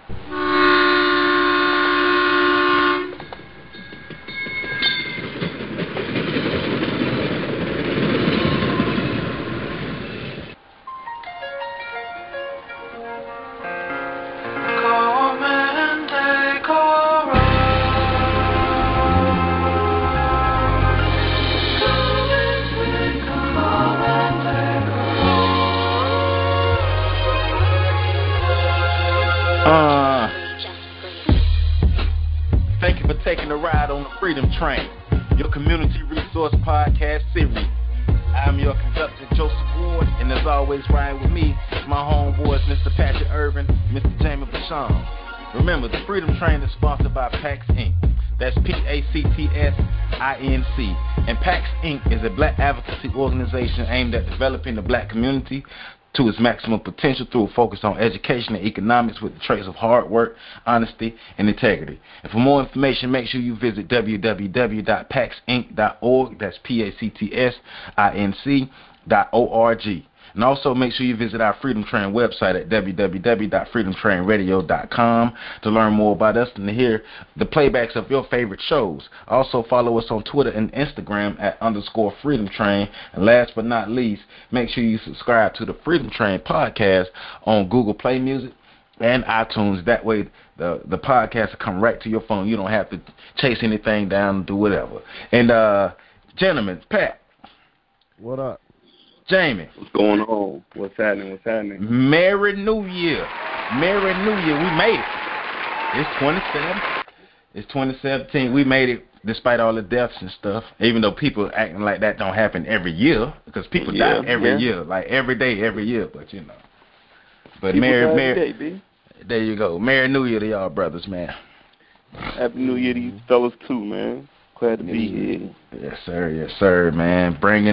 Thank you for taking a ride on the Freedom Train, your community resource podcast series. I'm your conductor, Joseph Ward, and as always, riding with me, my homeboys, Mr. Patrick Irvin, Mr. Jamie Basham. Remember, the Freedom Train is sponsored by PAX Inc. That's PACTSINC. And PAX Inc. is a black advocacy organization aimed at developing the black community to its maximum potential through a focus on education and economics with the traits of hard work, honesty, and integrity. And for more information, make sure you visit www.paxinc.org. That's PACTSINC.org. And also make sure you visit our Freedom Train website at www.freedomtrainradio.com to learn more about us and to hear the playbacks of your favorite shows. Also follow us on Twitter and Instagram at _Freedom Train. And last but not least, make sure you subscribe to the Freedom Train podcast on Google Play Music and iTunes. That way the podcast will come right to your phone. You don't have to chase anything down and do whatever. And gentlemen, Pat. What up? Jamie. What's going on? What's happening? Merry New Year. Merry New Year. We made it. It's 2017. We made it despite all the deaths and stuff. Even though people acting like that don't happen every year. Because people die every year. Like every day, every year. But, you know. But Merry there you go. Merry New Year to y'all brothers, man. Happy New Year to you fellas, too, man. Glad to be here. Yes, sir, man. We brought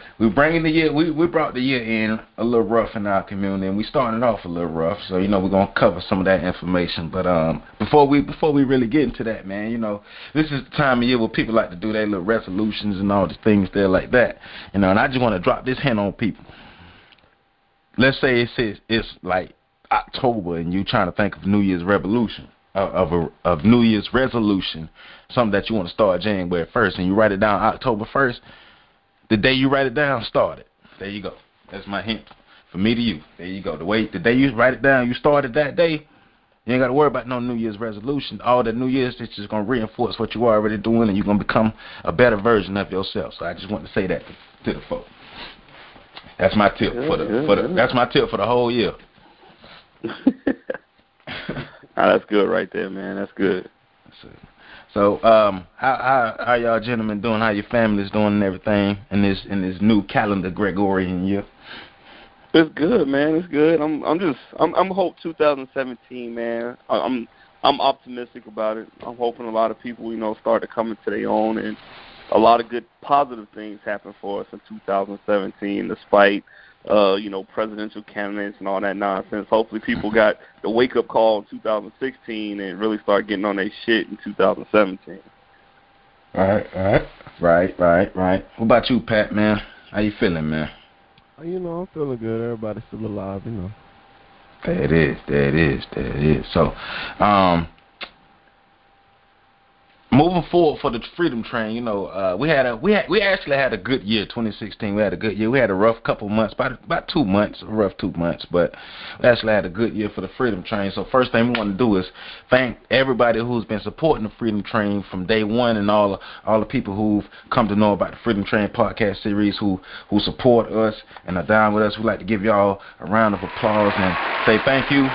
the year in a little rough in our community, and we started off a little rough. So you know we're gonna cover some of that information. But before we really get into that, man, you know this is the time of year where people like to do their little resolutions and all the things there like that. You know, and I just want to drop this hint on people. Let's say it's like October, and you trying to think of New Year's revolution. Of New Year's resolution, something that you want to start January 1st, and you write it down October 1st, the day you write it down, start it. There you go. That's my hint for me to you. There you go. The day you write it down, you started that day, you ain't got to worry about no New Year's resolution. All the New Year's, it's just going to reinforce what you're already doing, and you're going to become a better version of yourself. So I just want to say that to the folks. That's my tip that's my tip for the whole year. That's good right there, man. That's good. So, how y'all gentlemen doing? How your family's doing and everything in this new calendar Gregorian year? It's good, man. It's good. I'm hope 2017, man. I'm optimistic about it. I'm hoping a lot of people, you know, start to come into their own, and a lot of good positive things happen for us in 2017, despite you know, presidential candidates and all that nonsense. Hopefully people got the wake-up call in 2016 and really start getting on their shit in 2017. Right. What about you, Pat, man? How you feeling, man? You know, I'm feeling good. Everybody's still alive, you know. There it is. So, moving forward for the Freedom Train, you know, we actually had a good year, 2016. We had a good year. We had a rough couple months, about 2 months, rough 2 months, but we actually had a good year for the Freedom Train. So first thing we want to do is thank everybody who's been supporting the Freedom Train from day one, and all the people who've come to know about the Freedom Train podcast series, who support us and are down with us. We'd like to give y'all a round of applause and say thank you.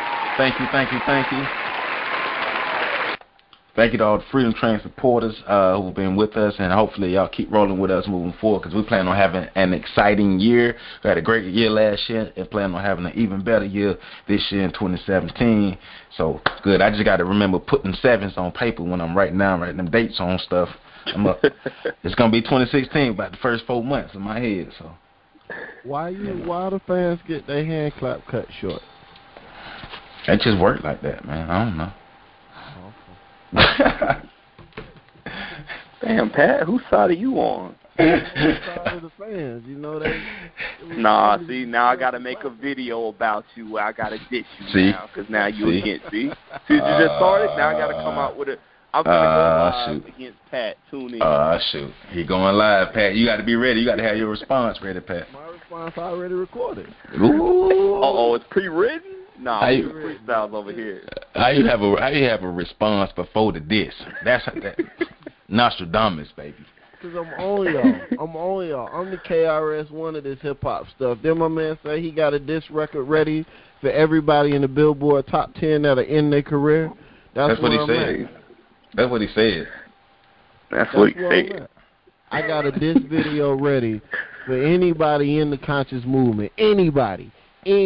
Thank you to all the Freedom Train supporters who've been with us, and hopefully y'all keep rolling with us moving forward, because we plan on having an exciting year. We had a great year last year and plan on having an even better year this year in 2017. So, good. I just got to remember putting sevens on paper when I'm writing them dates on stuff. It's going to be 2016 about the first 4 months in my head. So, why the fans get their hand clap cut short? It just worked like that, man. I don't know. Damn, Pat, whose side are you on? on the side of the fans. You know, Nah, see, now I gotta make a video about you where I gotta diss you now, because now you against see you just started. Now I gotta come out with it. I'm gonna go live against Pat. Tune in. Shoot, he going live, Pat. You got to be ready. You got to have your response ready, Pat. My response already recorded. Ooh. It's pre-written. Nah, we do freestyles over here. How you have a response before the diss? That's that. Nostradamus, baby. Cause I'm on y'all. I'm the KRS-One of this hip hop stuff. Then my man say he got a diss record ready for everybody in the Billboard top 10 that are in their career. That's what he said. That's what he said. That's what he said. I got a diss video ready for anybody in the conscious movement. Anybody,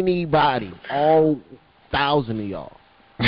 all 1,000 of y'all.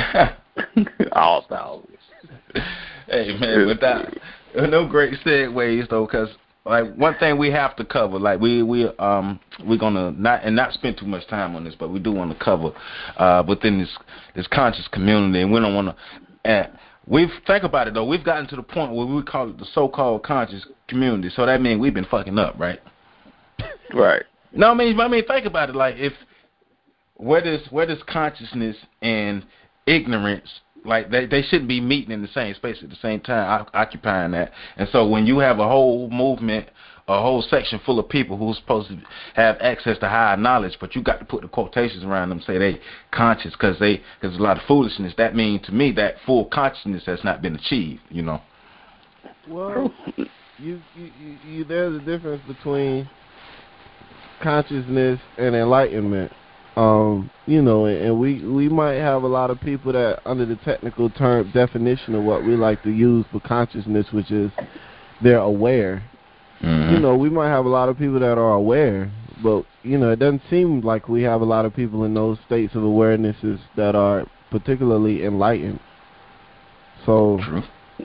All 1,000. Hey man, with that, no great segues though, because like one thing we have to cover, like we're gonna not spend too much time on this, but we do want to cover within this conscious community, and we don't want to. We've think about it though. We've gotten to the point where we call it the so-called conscious community. So that means we've been fucking up, right? Right. No, I mean, think about it. Like if where does consciousness and ignorance, like they shouldn't be meeting in the same space at the same time, occupying that. And so when you have a whole movement, a whole section full of people who's supposed to have access to higher knowledge, but you got to put the quotations around them, say they conscious, because there's a lot of foolishness. That means to me that full consciousness has not been achieved. You know. Well, you there's a difference between consciousness and enlightenment. You know, and we might have a lot of people that under the technical term definition of what we like to use for consciousness, which is they're aware. Mm-hmm. You know, we might have a lot of people that are aware, but, you know, it doesn't seem like we have a lot of people in those states of awarenesses that are particularly enlightened. So True.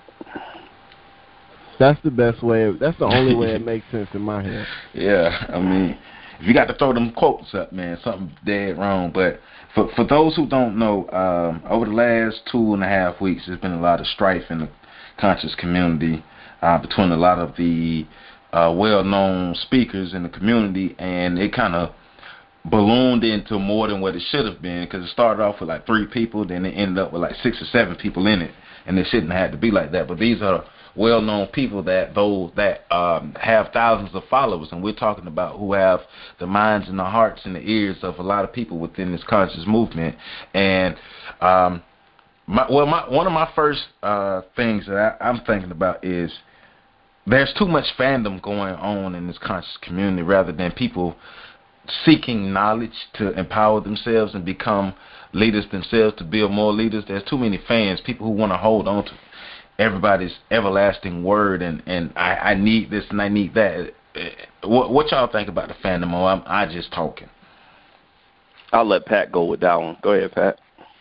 That's the best way. That's the only way it makes sense in my head. Yeah, I mean, if you got to throw them quotes up, man, something dead wrong. But for those who don't know, over the last 2.5 weeks, there's been a lot of strife in the conscious community between a lot of the well-known speakers in the community, and it kind of ballooned into more than what it should have been, because it started off with like 3 people, then it ended up with like 6 or 7 people in it, and it shouldn't have to be like that. But these are well-known people that have thousands of followers, and we're talking about who have the minds and the hearts and the ears of a lot of people within this conscious movement. And one of my first things that I'm thinking about is there's too much fandom going on in this conscious community rather than people seeking knowledge to empower themselves and become leaders themselves, to build more leaders. There's too many fans, people who want to hold on to everybody's everlasting word, and I need this and I need that. What y'all think about the fandom, or I just talking? I'll let Pat go with that one. Go ahead, Pat.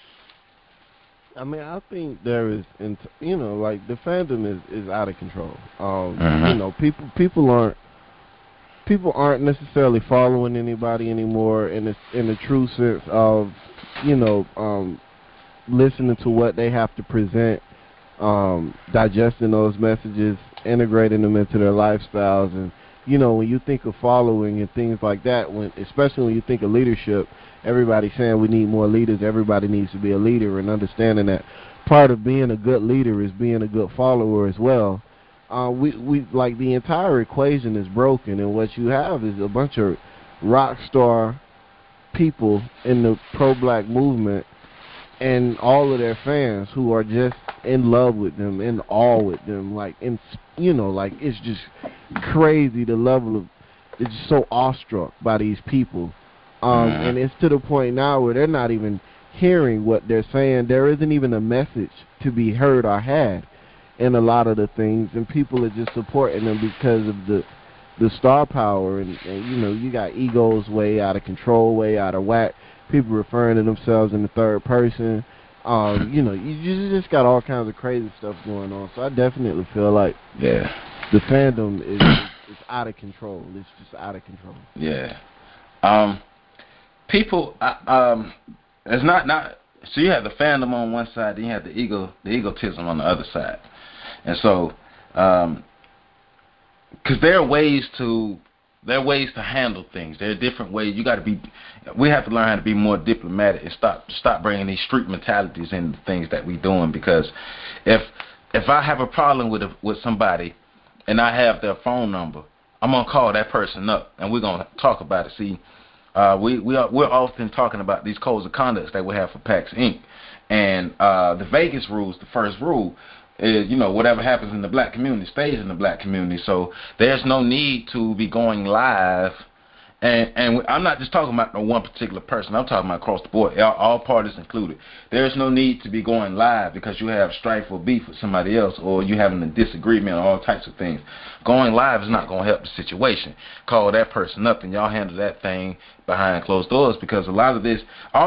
I mean, I think there is, you know, like the fandom is out of control. Mm-hmm. You know, people aren't necessarily following anybody anymore in the true sense of, you know, listening to what they have to present, digesting those messages, integrating them into their lifestyles. And you know, when you think of following and things like that, especially when you think of leadership, everybody's saying we need more leaders. Everybody needs to be a leader, and understanding that part of being a good leader is being a good follower as well. We like the entire equation is broken, and what you have is a bunch of rock star people in the pro-black movement and all of their fans who are just in love with them, in awe with them, like, you know, like, it's just crazy the level of, they're just so awestruck by these people. And it's to the point now where they're not even hearing what they're saying. There isn't even a message to be heard or had in a lot of the things, and people are just supporting them because of the star power. And you know, you got egos way out of control, way out of whack. People referring to themselves in the third person. You know, you just got all kinds of crazy stuff going on. So I definitely feel like the fandom is out of control. It's just out of control. Yeah. People, it's not. So you have the fandom on one side, then you have the egotism on the other side, and so because there are ways to handle things. There are different ways. We have to learn how to be more diplomatic and stop bringing these street mentalities into things that we doing. Because if I have a problem with somebody and I have their phone number, I'm gonna call that person up and we're gonna talk about it. See, we're often talking about these codes of conduct that we have for PAX Inc. And the Vegas rules, the first rule is, whatever happens in the black community stays in the black community. So there's no need to be going live. And I'm not just talking about no one particular person. I'm talking about across the board, all parties included. There's no need to be going live because you have strife or beef with somebody else, or you having a disagreement, or all types of things. Going live is not going to help the situation. Call that person up and y'all handle that thing behind closed doors, because all of this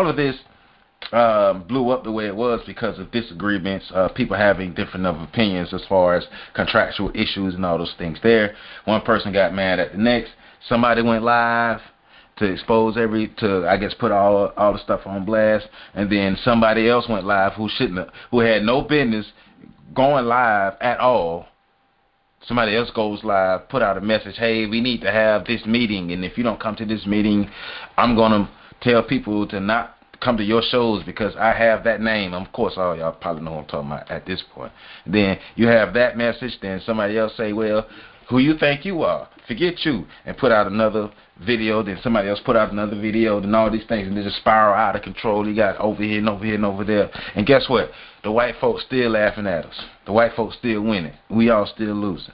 blew up the way it was because of disagreements, people having different of opinions as far as contractual issues and all those things there. One person got mad at the next. Somebody went live to expose put all the stuff on blast, and then somebody else went live who had no business going live at all. Somebody else goes live, put out a message, hey, we need to have this meeting, and if you don't come to this meeting, I'm gonna tell people to not come to your shows because I have that name. Of course, all y'all probably know what I'm talking about at this point. Then you have that message, then somebody else say, well, who you think you are? Forget you, and put out another video. Then somebody else put out another video. Then all these things, and they just spiral out of control. You got over here and over here and over there. And guess what? The white folks still laughing at us. The white folks still winning. We all still losing.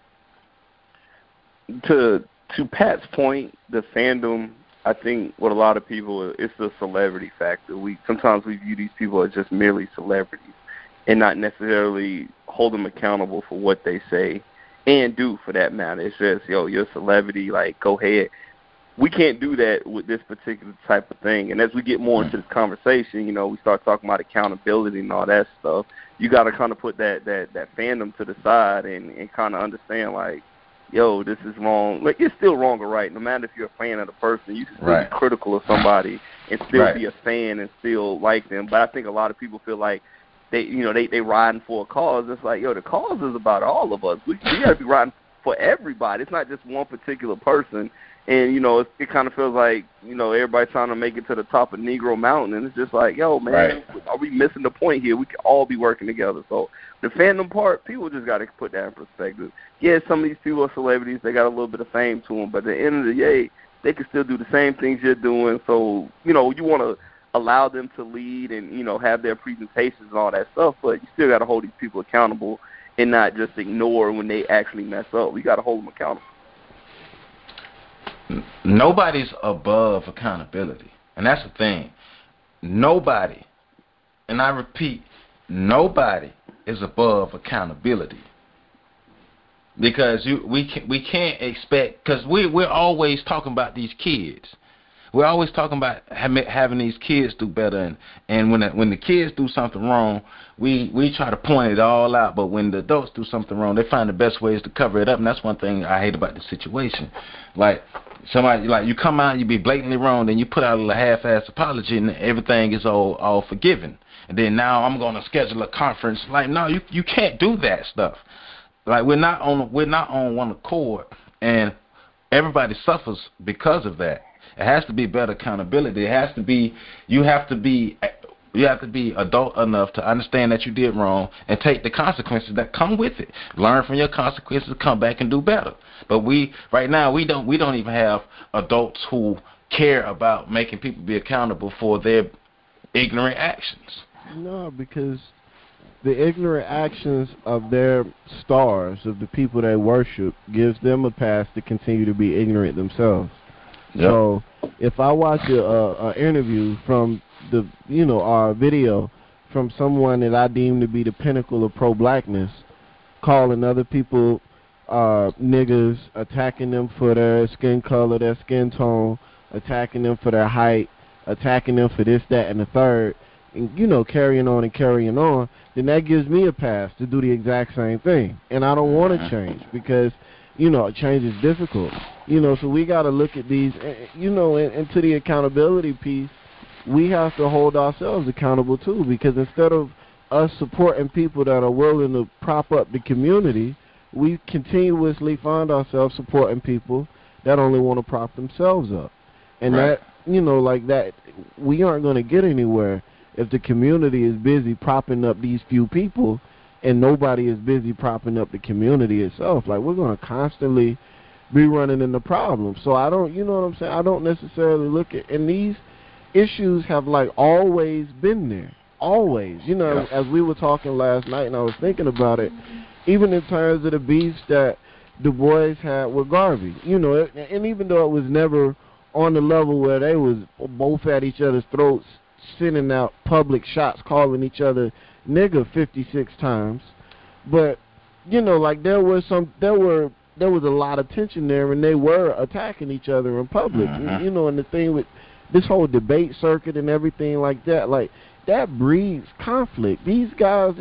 To Pat's point, the fandom, I think what a lot of people, it's the celebrity factor. Sometimes we view these people as just merely celebrities and not necessarily hold them accountable for what they say and do, for that matter. It's just, you're a celebrity, like, go ahead. We can't do that with this particular type of thing. And as we get more into this conversation, we start talking about accountability and all that stuff. You got to kind of put that fandom to the side and kind of understand, like, this is wrong. Like, it's still wrong or right. No matter if you're a fan of the person, you can still be critical of somebody and still be a fan and still like them. But I think a lot of people feel like they riding for a cause. It's like, the cause is about all of us. We got to be riding for everybody. It's not just one particular person. And, it kind of feels like, everybody's trying to make it to the top of Negro Mountain. And it's just like, man, are we missing the point here? We can all be working together. So the fandom part, people just got to put that in perspective. Yeah, some of these people are celebrities. They got a little bit of fame to them. But at the end of the day, they can still do the same things you're doing. So, you want to allow them to lead and, have their presentations and all that stuff. But you still got to hold these people accountable and not just ignore when they actually mess up. We got to hold them accountable. Nobody's above accountability, and that's the thing. Nobody, and I repeat, nobody is above accountability, because we can't expect, because we're always talking about these kids. We're always talking about having these kids do better, and when the kids do something wrong, we try to point it all out. But when the adults do something wrong, they find the best ways to cover it up, and that's one thing I hate about the situation. Like, somebody, like, you come out, you be blatantly wrong, then you put out a half-ass apology, and everything is all forgiven. And then now I'm going to schedule a conference. Like, no, you can't do that stuff. Like, we're not on one accord, and everybody suffers because of that. It has to be better accountability. It has to be, you have to be adult enough to understand that you did wrong and take the consequences that come with it. Learn from your consequences, come back and do better. But right now we don't even have adults who care about making people be accountable for their ignorant actions. No, because the ignorant actions of their stars, of the people they worship, gives them a pass to continue to be ignorant themselves. Yep. So if I watch a interview from our video from someone that I deem to be the pinnacle of pro-blackness, calling other people niggers, attacking them for their skin color, their skin tone, attacking them for their height, attacking them for this, that, and the third, and, carrying on, then that gives me a pass to do the exact same thing. And I don't want to change because, change is difficult. So we got to look at these, and to the accountability piece, we have to hold ourselves accountable too, because instead of us supporting people that are willing to prop up the community, we continuously find ourselves supporting people that only want to prop themselves up. And Right. that, like that, we aren't going to get anywhere if the community is busy propping up these few people and nobody is busy propping up the community itself. Like, we're going to constantly be running into problems. So I don't, you know what I'm saying? I don't necessarily look at, and these issues have, like, always been there. Always. Yeah. As we were talking last night and I was thinking about it, even in terms of the beefs that Du Bois had with Garvey, and even though it was never on the level where they was both at each other's throats, sending out public shots, calling each other nigger 56 times, but like there was a lot of tension there, and they were attacking each other in public. Mm-hmm. And the thing with this whole debate circuit and everything like that, like that breeds conflict. These guys,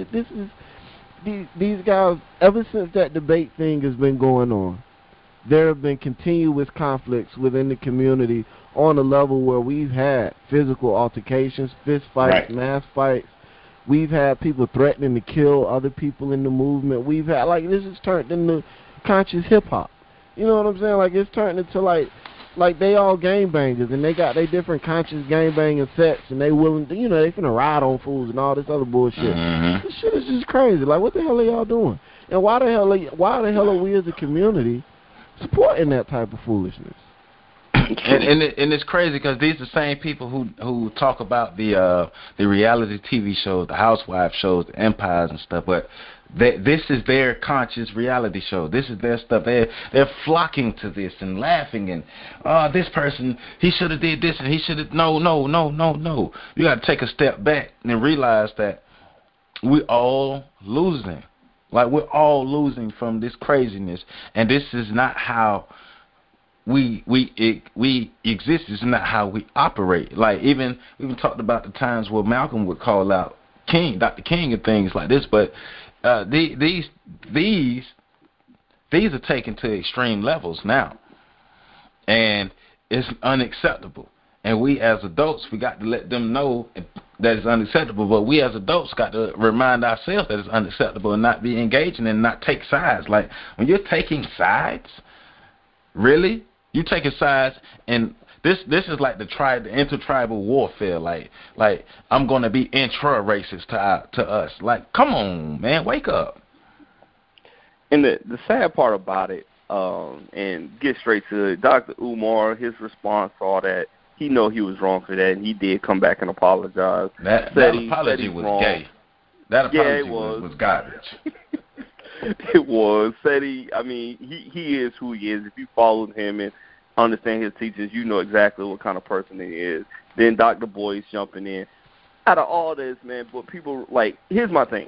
these guys, ever since that debate thing has been going on, there have been continuous conflicts within the community on a level where we've had physical altercations, fist fights, Right. mass fights. We've had people threatening to kill other people in the movement. We've had, like, this has turned into conscious hip-hop. You know what I'm saying? Like, it's turned into, like they all gangbangers, and they got their different conscious gangbanging sets, and they willing to, they finna ride on fools and all this other bullshit. Mm-hmm. This shit is just crazy. Like, what the hell are y'all doing? And why the hell are we as a community supporting that type of foolishness? And it's crazy because these are the same people who talk about the reality TV shows, the housewife shows, the empires and stuff, but this is their conscious reality show. This is their stuff. They're flocking to this and laughing and this person, he should have did this and he should have no. You got to take a step back and realize that we all losing. Like, we're all losing from this craziness, and this is not how we exist. It's not how we operate. Like, we even talked about the times where Malcolm would call out Dr. King and things like this, but these are taken to extreme levels now, and it's unacceptable. And we as adults, we got to let them know that it's unacceptable. But we as adults got to remind ourselves that it's unacceptable and not be engaging and not take sides. Like, when you're taking sides, really, you taking sides, and this is like the intertribal warfare. Like I'm gonna be intra-racist to us. Like, come on, man, wake up. And the sad part about it, and get straight to it, Dr. Umar, his response to all that, he know he was wrong for that, and he did come back and apologize. That apology was wrong. gay. That apology was garbage. It was. He is who he is. If you followed him and understand his teachings, you know exactly what kind of person he is. Then Dr. Boyce jumping in. Out of all this, man, but people, like, here's my thing.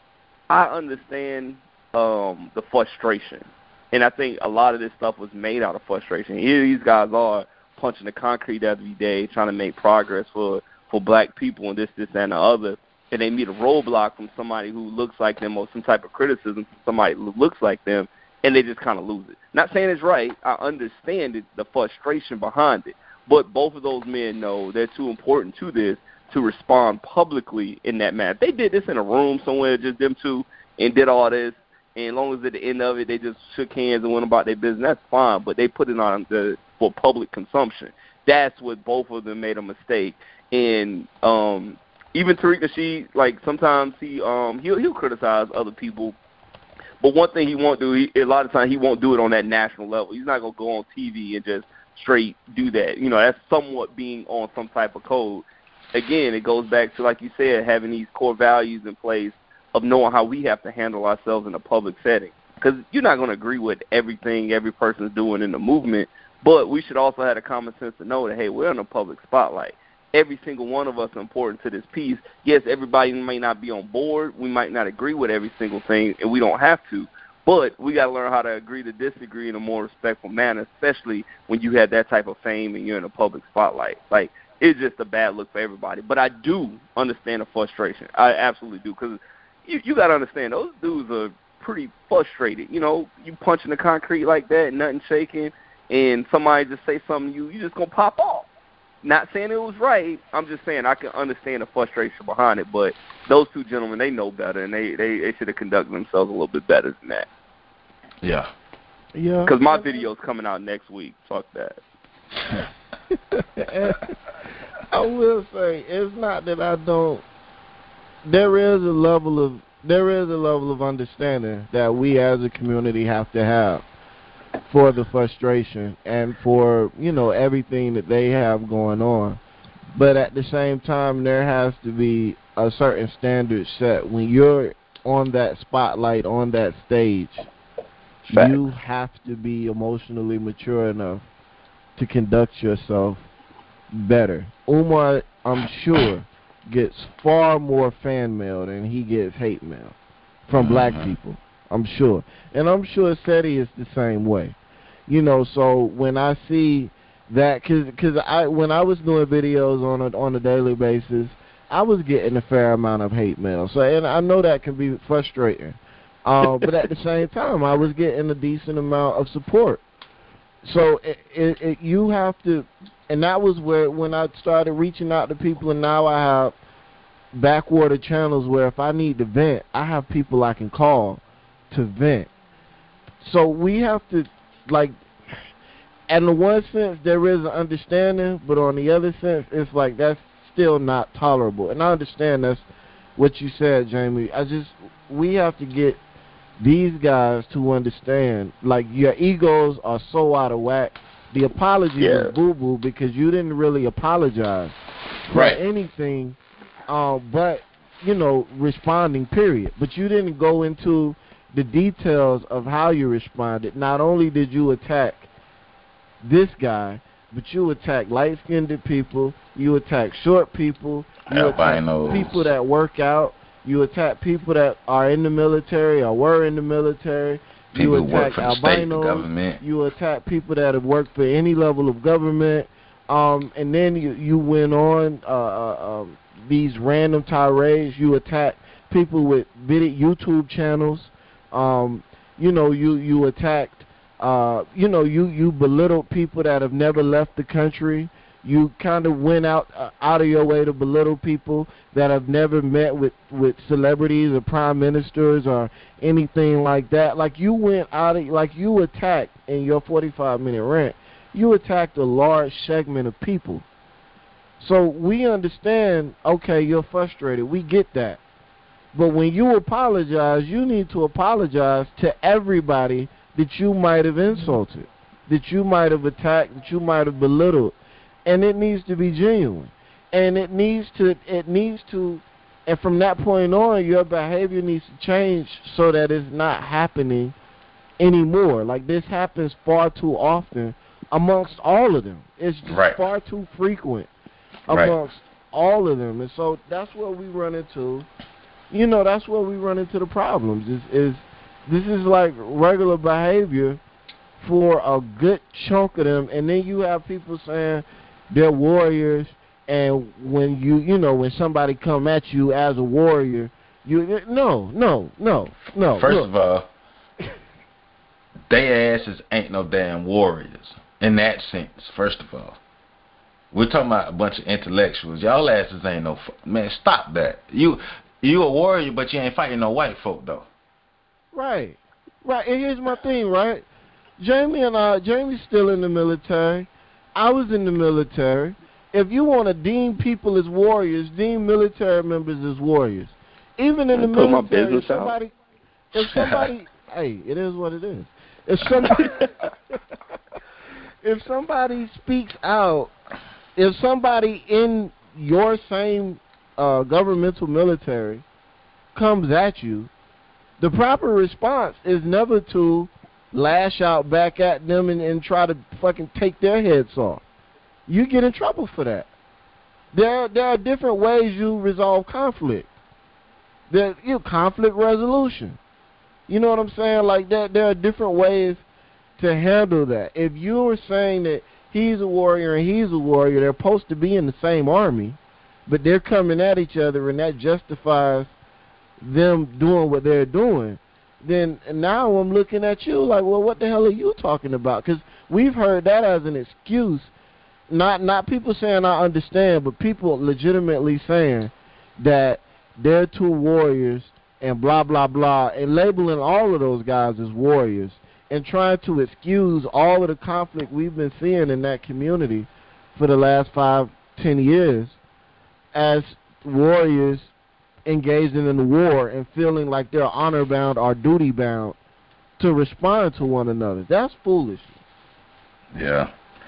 I understand the frustration, and I think a lot of this stuff was made out of frustration. Here these guys are punching the concrete every day, trying to make progress for black people and this, and the other, and they meet a roadblock from somebody who looks like them or some type of criticism from somebody who looks like them, and they just kind of lose it. Not saying it's right. I understand the frustration behind it, but both of those men know they're too important to this to respond publicly in that manner. They did this in a room somewhere, just them two, and did all this, and as long as at the end of it they just shook hands and went about their business, that's fine, but they put it on for public consumption. That's what both of them made a mistake. And even Tariq Nasheed, like, sometimes he'll criticize other people, but one thing he won't do, a lot of times he won't do it on that national level. He's not going to go on TV and just straight do that. That's somewhat being on some type of code. Again, it goes back to, like you said, having these core values in place of knowing how we have to handle ourselves in a public setting. Because you're not going to agree with everything every person's doing in the movement, but we should also have the common sense to know that, hey, we're in a public spotlight. Every single one of us is important to this piece. Yes, everybody may not be on board. We might not agree with every single thing, and we don't have to. But we got to learn how to agree to disagree in a more respectful manner, especially when you have that type of fame and you're in a public spotlight. Like, it's just a bad look for everybody. But I do understand the frustration. I absolutely do, because you got to understand, those dudes are pretty frustrated. You punching the concrete like that, nothing shaking, and somebody just say something to you, you just going to pop off. Not saying it was right. I'm just saying I can understand the frustration behind it. But those two gentlemen, they know better, and they should have conducted themselves a little bit better than that. Yeah. Yeah. Because my video's coming out next week. Fuck that. I will say, it's not that I don't. There is a level of understanding that we as a community have to have for the frustration and for, everything that they have going on. But at the same time, there has to be a certain standard set. When you're on that spotlight, on that stage, Fact. you have to be emotionally mature enough to conduct yourself better. Umar, I'm sure, gets far more fan mail than he gets hate mail from black people. I'm sure. And I'm sure Seti is the same way. So when I see that, because when I was doing videos on a daily basis, I was getting a fair amount of hate mail. So, and I know that can be frustrating. But at the same time, I was getting a decent amount of support. So you have to, and that was when I started reaching out to people, and now I have backwater channels where if I need to vent, I have people I can call to vent. So we have to, in the one sense, there is an understanding, but on the other sense, it's like that's still not tolerable. And I understand that's what you said, Jamie. We have to get these guys to understand, your egos are so out of whack. The apology is boo-boo because you didn't really apologize for anything but, responding, period. But you didn't go into the details of how you responded. Not only did you attack this guy, but you attack light-skinned people, you attack short people, you attack people that work out, you attack people that are in the military or were in the military, people you attack who work for the albinos, state, the government. You attack people that have worked for any level of government, and then you went on these random tirades. You attack people with video YouTube channels. You attacked. You belittled people that have never left the country. You kind of went out of your way to belittle people that have never met with celebrities or prime ministers or anything like that. You went out of, you attacked in your 45-minute rant. You attacked a large segment of people. So we understand, okay, you're frustrated. We get that. But when you apologize, you need to apologize to everybody that you might have insulted, that you might have attacked, that you might have belittled. And it needs to be genuine. And it needs to, and from that point on, your behavior needs to change so that it's not happening anymore. This happens far too often amongst all of them. It's just far too frequent amongst all of them. And so that's where we run into, that's where we run into the problems. This is like regular behavior for a good chunk of them. And then you have people saying they're warriors, and when when somebody come at you as a warrior, no. First of all, they asses ain't no damn warriors in that sense. First of all, we're talking about a bunch of intellectuals. Y'all asses ain't no man. Stop that. You a warrior, but you ain't fighting no white folk though. Right. And here's my thing, right? Jamie's still in the military. I was in the military. If you want to deem people as warriors, deem military members as warriors. Even in the military, if somebody, hey, it is what it is. If somebody speaks out, if somebody in your same governmental military comes at you, the proper response is never to lash out back at them and try to fucking take their heads off. You get in trouble for that. There are different ways you resolve conflict. Conflict resolution. You know what I'm saying? There are different ways to handle that. If you're saying that he's a warrior and he's a warrior, they're supposed to be in the same army, but they're coming at each other and that justifies them doing what they're doing, then now I'm looking at you like, well, what the hell are you talking about? Because we've heard that as an excuse. Not people saying I understand, but people legitimately saying that they're two warriors and blah, blah, blah, and labeling all of those guys as warriors and trying to excuse all of the conflict we've been seeing in that community for the last 5-10 years as warriors engaging in the war and feeling like they're honor bound or duty bound to respond to one another. That's foolishness. Yeah.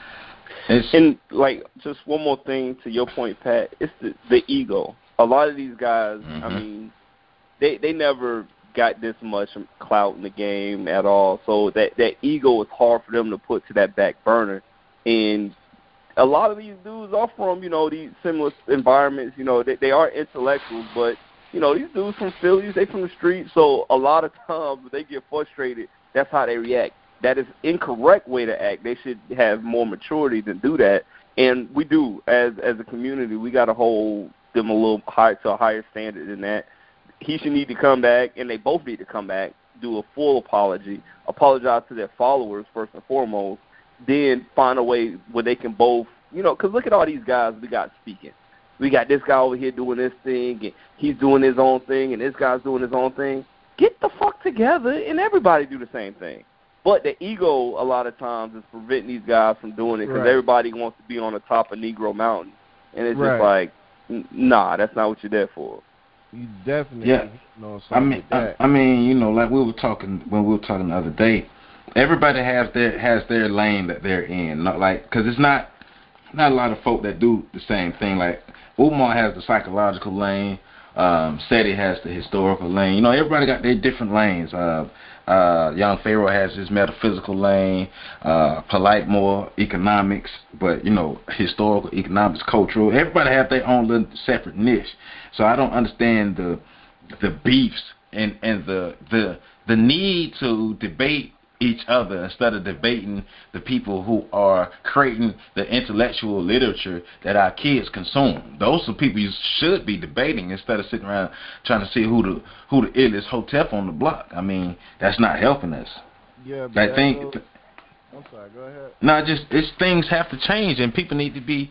And like, just one more thing to your point, Pat. It's the ego. A lot of these guys, I mean, they never got this much clout in the game at all. So that ego is hard for them to put to that back burner. And a lot of these dudes are from, you know, these similar environments. You know, they are intellectuals, but, you know, these dudes from Philly, they from the street. So a lot of times when they get frustrated, that's how they react. That is incorrect way to act. They should have more maturity than do that. And we do, as a community, we got to hold them a little higher to a higher standard than that. He should need to come back, and they both need to come back, do a full apology, apologize to their followers first and foremost, then find a way where they can both, you know, because look at all these guys we got speaking. We got this guy over here doing this thing, and he's doing his own thing, and this guy's doing his own thing. Get the fuck together, and everybody do the same thing. But the ego, a lot of times, is preventing these guys from doing it because everybody wants to be on the top of Negro Mountain. And it's just like, nah, that's not what you're there for. You definitely know something like that. I mean, you know, like we were talking the other day, everybody has their lane that they're in. Not like, because it's not a lot of folk that do the same thing. Like Umar has the psychological lane, Seti has the historical lane. You know, everybody got their different lanes. Young Pharaoh has his metaphysical lane, Polite more economics, but, you know, historical, economics, cultural. Everybody have their own little separate niche. So I don't understand the beefs and the need to debate each other instead of debating the people who are creating the intellectual literature that our kids consume. Those are people you should be debating instead of sitting around trying to see who the illest hotep on the block. I mean, that's not helping us. Yeah, but I'm sorry, go ahead. No, it's things have to change, and people need to be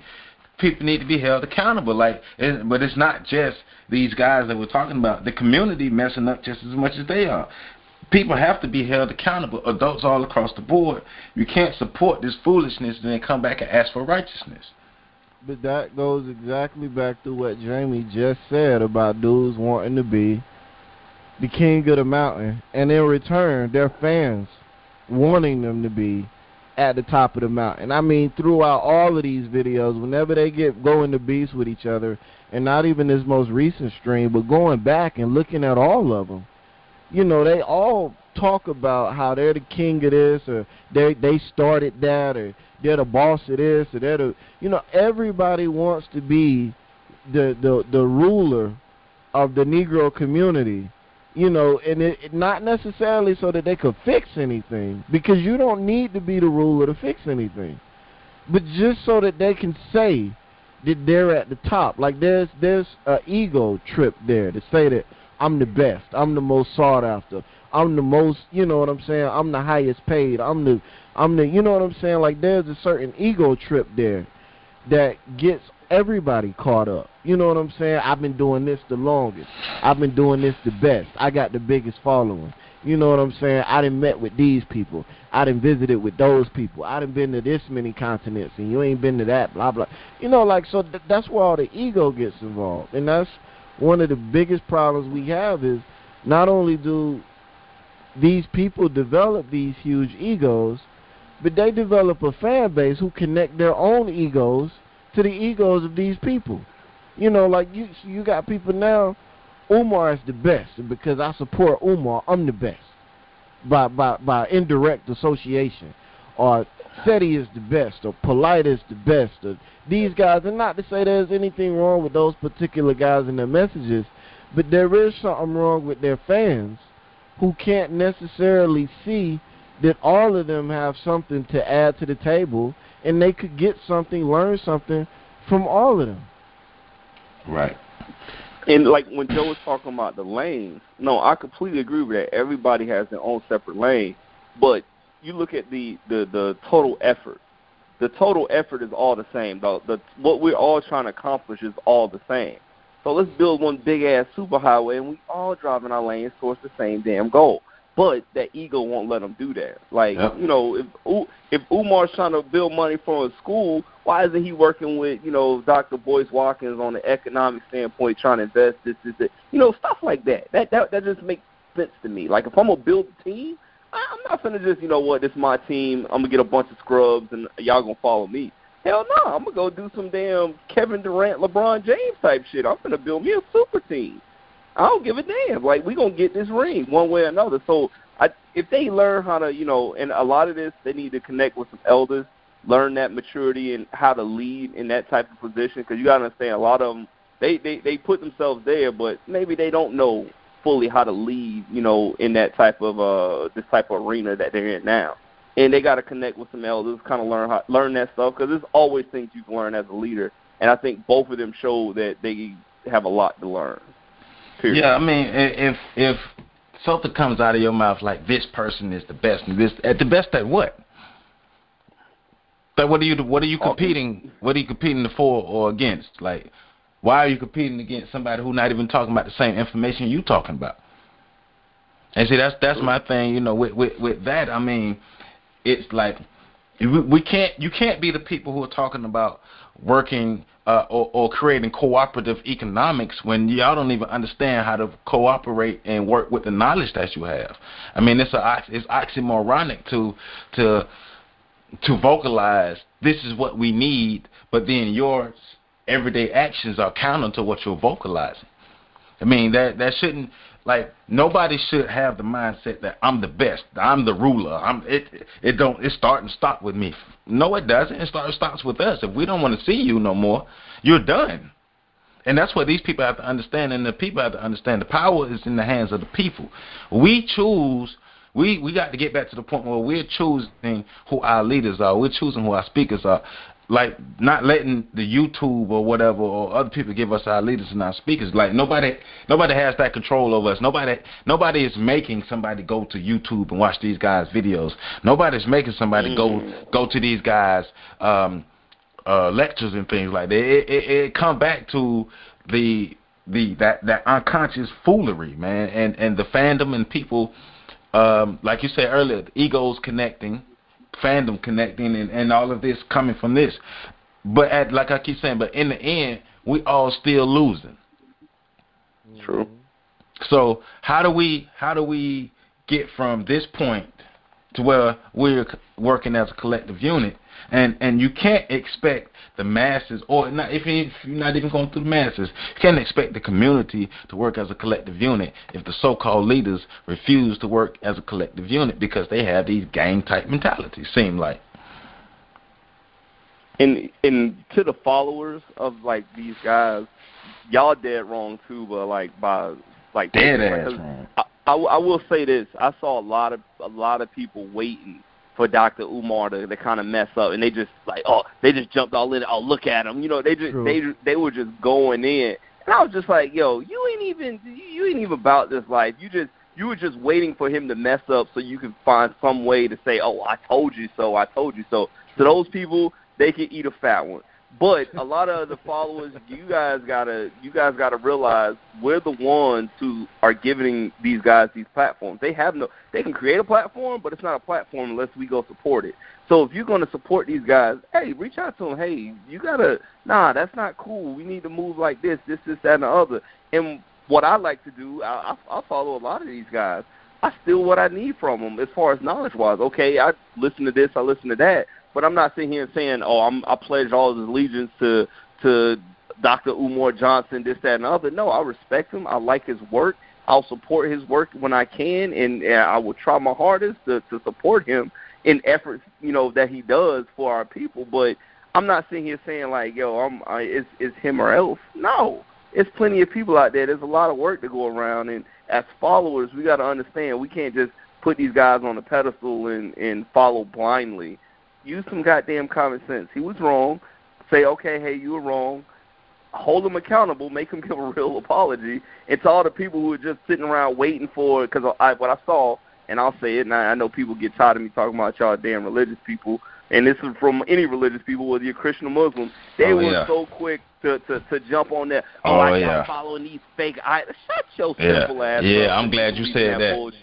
held accountable. But it's not just these guys that we're talking about. The community messing up just as much as they are. People have to be held accountable, adults all across the board. You can't support this foolishness and then come back and ask for righteousness. But that goes exactly back to what Jamie just said about dudes wanting to be the king of the mountain, and in return, their fans wanting them to be at the top of the mountain. I mean, throughout all of these videos, whenever they go into beefs with each other, and not even this most recent stream, but going back and looking at all of them, you know, they all talk about how they're the king of this, or they started that, or they're the boss of this, or they're the, you know, everybody wants to be the ruler of the Negro community, you know, and it not necessarily so that they could fix anything, because you don't need to be the ruler to fix anything, but just so that they can say that they're at the top. Like there's an ego trip there to say that I'm the best, I'm the most sought after, I'm the most, you know what I'm saying, I'm the highest paid, I'm the, you know what I'm saying, like there's a certain ego trip there that gets everybody caught up. You know what I'm saying? I've been doing this the longest, I've been doing this the best, I got the biggest following. You know what I'm saying? I done met with these people, I done visited with those people, I done been to this many continents, and you ain't been to that, blah, blah. You know, like, so that's where all the ego gets involved, and that's one of the biggest problems we have. Is not only do these people develop these huge egos, but they develop a fan base who connect their own egos to the egos of these people. You know, like you got people now, Umar is the best, and because I support Umar, I'm the best by indirect association. Or Seti is the best, or Polite is the best, or these guys. And not to say there's anything wrong with those particular guys and their messages, but there is something wrong with their fans who can't necessarily see that all of them have something to add to the table, and they could get something, learn something from all of them. Right. And like when Joe was talking about the lanes, no, I completely agree with that. Everybody has their own separate lane, but you look at the total effort. The total effort is all the same. What we're all trying to accomplish is all the same. So let's build one big ass superhighway, and we all driving our lanes towards the same damn goal. but that ego won't let him do that. Like, Yep. you know, if Umar's trying to build money for a school, why isn't he working with, you know, Dr. Boyce Watkins on the economic standpoint, trying to invest this, you know, stuff like that. That just makes sense to me. Like, if I'm going to build a team, I'm not going to just, you know what, this is my team, I'm going to get a bunch of scrubs and y'all going to follow me. Hell no, I'm going to go do some damn Kevin Durant, LeBron James type shit. I'm going to build me a super team. I don't give a damn. Like, we going to get this ring one way or another. So if they learn how to, you know, and a lot of this, they need to connect with some elders, learn that maturity and how to lead in that type of position, because you got to understand a lot of them, they put themselves there, but maybe they don't know fully how to lead, you know, in that type of this type of arena that they're in now. And they got to connect with some elders, kind of learn that stuff, because there's always things you can learn as a leader. And I think both of them show that they have a lot to learn. Period. Yeah, I mean, if something comes out of your mouth like this person is the best, and this at the best at what? Like, what are you competing? What are you competing for or against? Like, why are you competing against somebody who's not even talking about the same information you talking about? And see, that's my thing. You know, with that, I mean, it's like you can't be the people who are talking about working or creating cooperative economics when y'all don't even understand how to cooperate and work with the knowledge that you have. I mean, it's oxymoronic to vocalize this is what we need, but then your everyday actions are counter to what you're vocalizing. I mean, that shouldn't, like, nobody should have the mindset that I'm the best, I'm the ruler. It start and stop with me. No, it doesn't. It stops with us. If we don't want to see you no more, you're done. And that's what these people have to understand, and the people have to understand the power is in the hands of the people. We choose. We got to get back to the point where we're choosing who our leaders are. We're choosing who our speakers are. Like, not letting the YouTube or whatever or other people give us our leaders and our speakers. Like, nobody has that control over us. Nobody is making somebody go to YouTube and watch these guys' videos. Nobody's making somebody go to these guys' lectures and things like that. It come back to that unconscious foolery, man, and the fandom and people, like you said earlier, the egos connecting, fandom connecting, and all of this coming from this. But like I keep saying, but in the end, we all still losing. True. So how do we get from this point to where we're working as a collective unit? And you can't expect the masses, or not, if you're not even going through the masses, you can't expect the community to work as a collective unit if the so-called leaders refuse to work as a collective unit because they have these gang-type mentalities, seem like. And to the followers of, like, these guys, y'all dead wrong too, but dead ass wrong. I will say this: I saw a lot of people waiting for Dr. Umar to kind of mess up, and they just jumped all in. Oh, look at him, you know. They were just going in, and I was just like, yo, you ain't even about this life. You were just waiting for him to mess up so you could find some way to say, oh, I told you so. I told you so. To those people, they can eat a fat one. But a lot of the followers, you guys gotta realize we're the ones who are giving these guys these platforms. They can create a platform, but it's not a platform unless we go support it. So if you're gonna support these guys, hey, reach out to them. Hey, that's not cool. We need to move like this, that, and the other. And what I like to do, I follow a lot of these guys. I steal what I need from them as far as knowledge-wise. Okay, I listen to this, I listen to that. But I'm not sitting here saying, I pledge all of his allegiance to Dr. Umar Johnson, this, that, and the other. No, I respect him. I like his work. I'll support his work when I can, and I will try my hardest to support him in efforts, you know, that he does for our people. But I'm not sitting here saying, like, it's him or else. No, it's plenty of people out there. There's a lot of work to go around, and as followers, we got to understand we can't just put these guys on a pedestal and follow blindly. Use some goddamn common sense. He was wrong. Say, okay, hey, you were wrong. Hold him accountable. Make him give a real apology. And to all the people who are just sitting around waiting for, because what I saw, and I'll say it, and I know people get tired of me talking about y'all damn religious people, and this is from any religious people, whether you're Christian or Muslim, they were so quick to jump on that. I got following these fake idols. Shut your simple ass up. I'm glad you said that. Bullshit.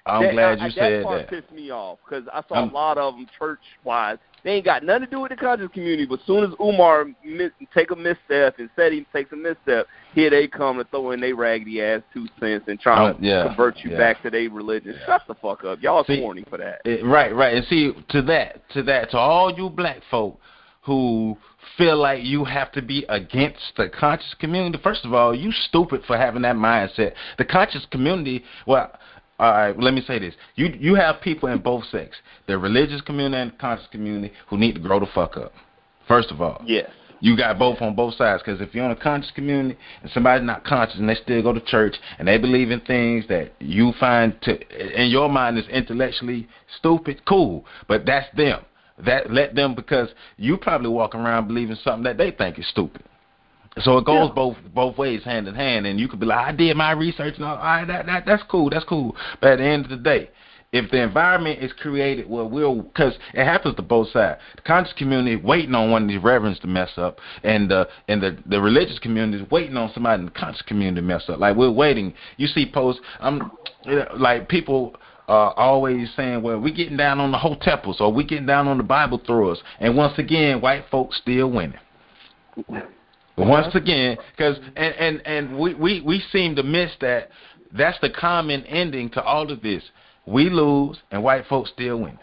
I'm glad you said that part that. pissed me off because I saw a lot of them church-wise. They ain't got nothing to do with the conscious community, but as soon as Umar take a misstep and said he takes a misstep, here they come to throw in their raggedy-ass 2 cents and trying to convert you back to their religion. Shut the fuck up. Y'all corny for that. Right. And see, to all you black folk who feel like you have to be against the conscious community, first of all, you stupid for having that mindset. The conscious community, well, all right, let me say this. You have people in both sects, the religious community and the conscious community, who need to grow the fuck up. First of all. Yes. You got both on both sides, because if you're in a conscious community and somebody's not conscious and they still go to church and they believe in things that you find in your mind is intellectually stupid, cool, but that's them. Let them, because you probably walk around believing something that they think is stupid. So it goes both ways, hand in hand, and you could be like, I did my research, and all right, that's cool. But at the end of the day, if the environment is created because it happens to both sides. The conscious community waiting on one of these reverends to mess up, and the religious community is waiting on somebody in the conscious community to mess up. Like, we're waiting. You see posts, like people always saying, well, we getting down on the hotepos, or we getting down on the Bible throwers, and once again, white folks still winning. Once again, because and we seem to miss that. That's the common ending to all of this. We lose, and white folks still win.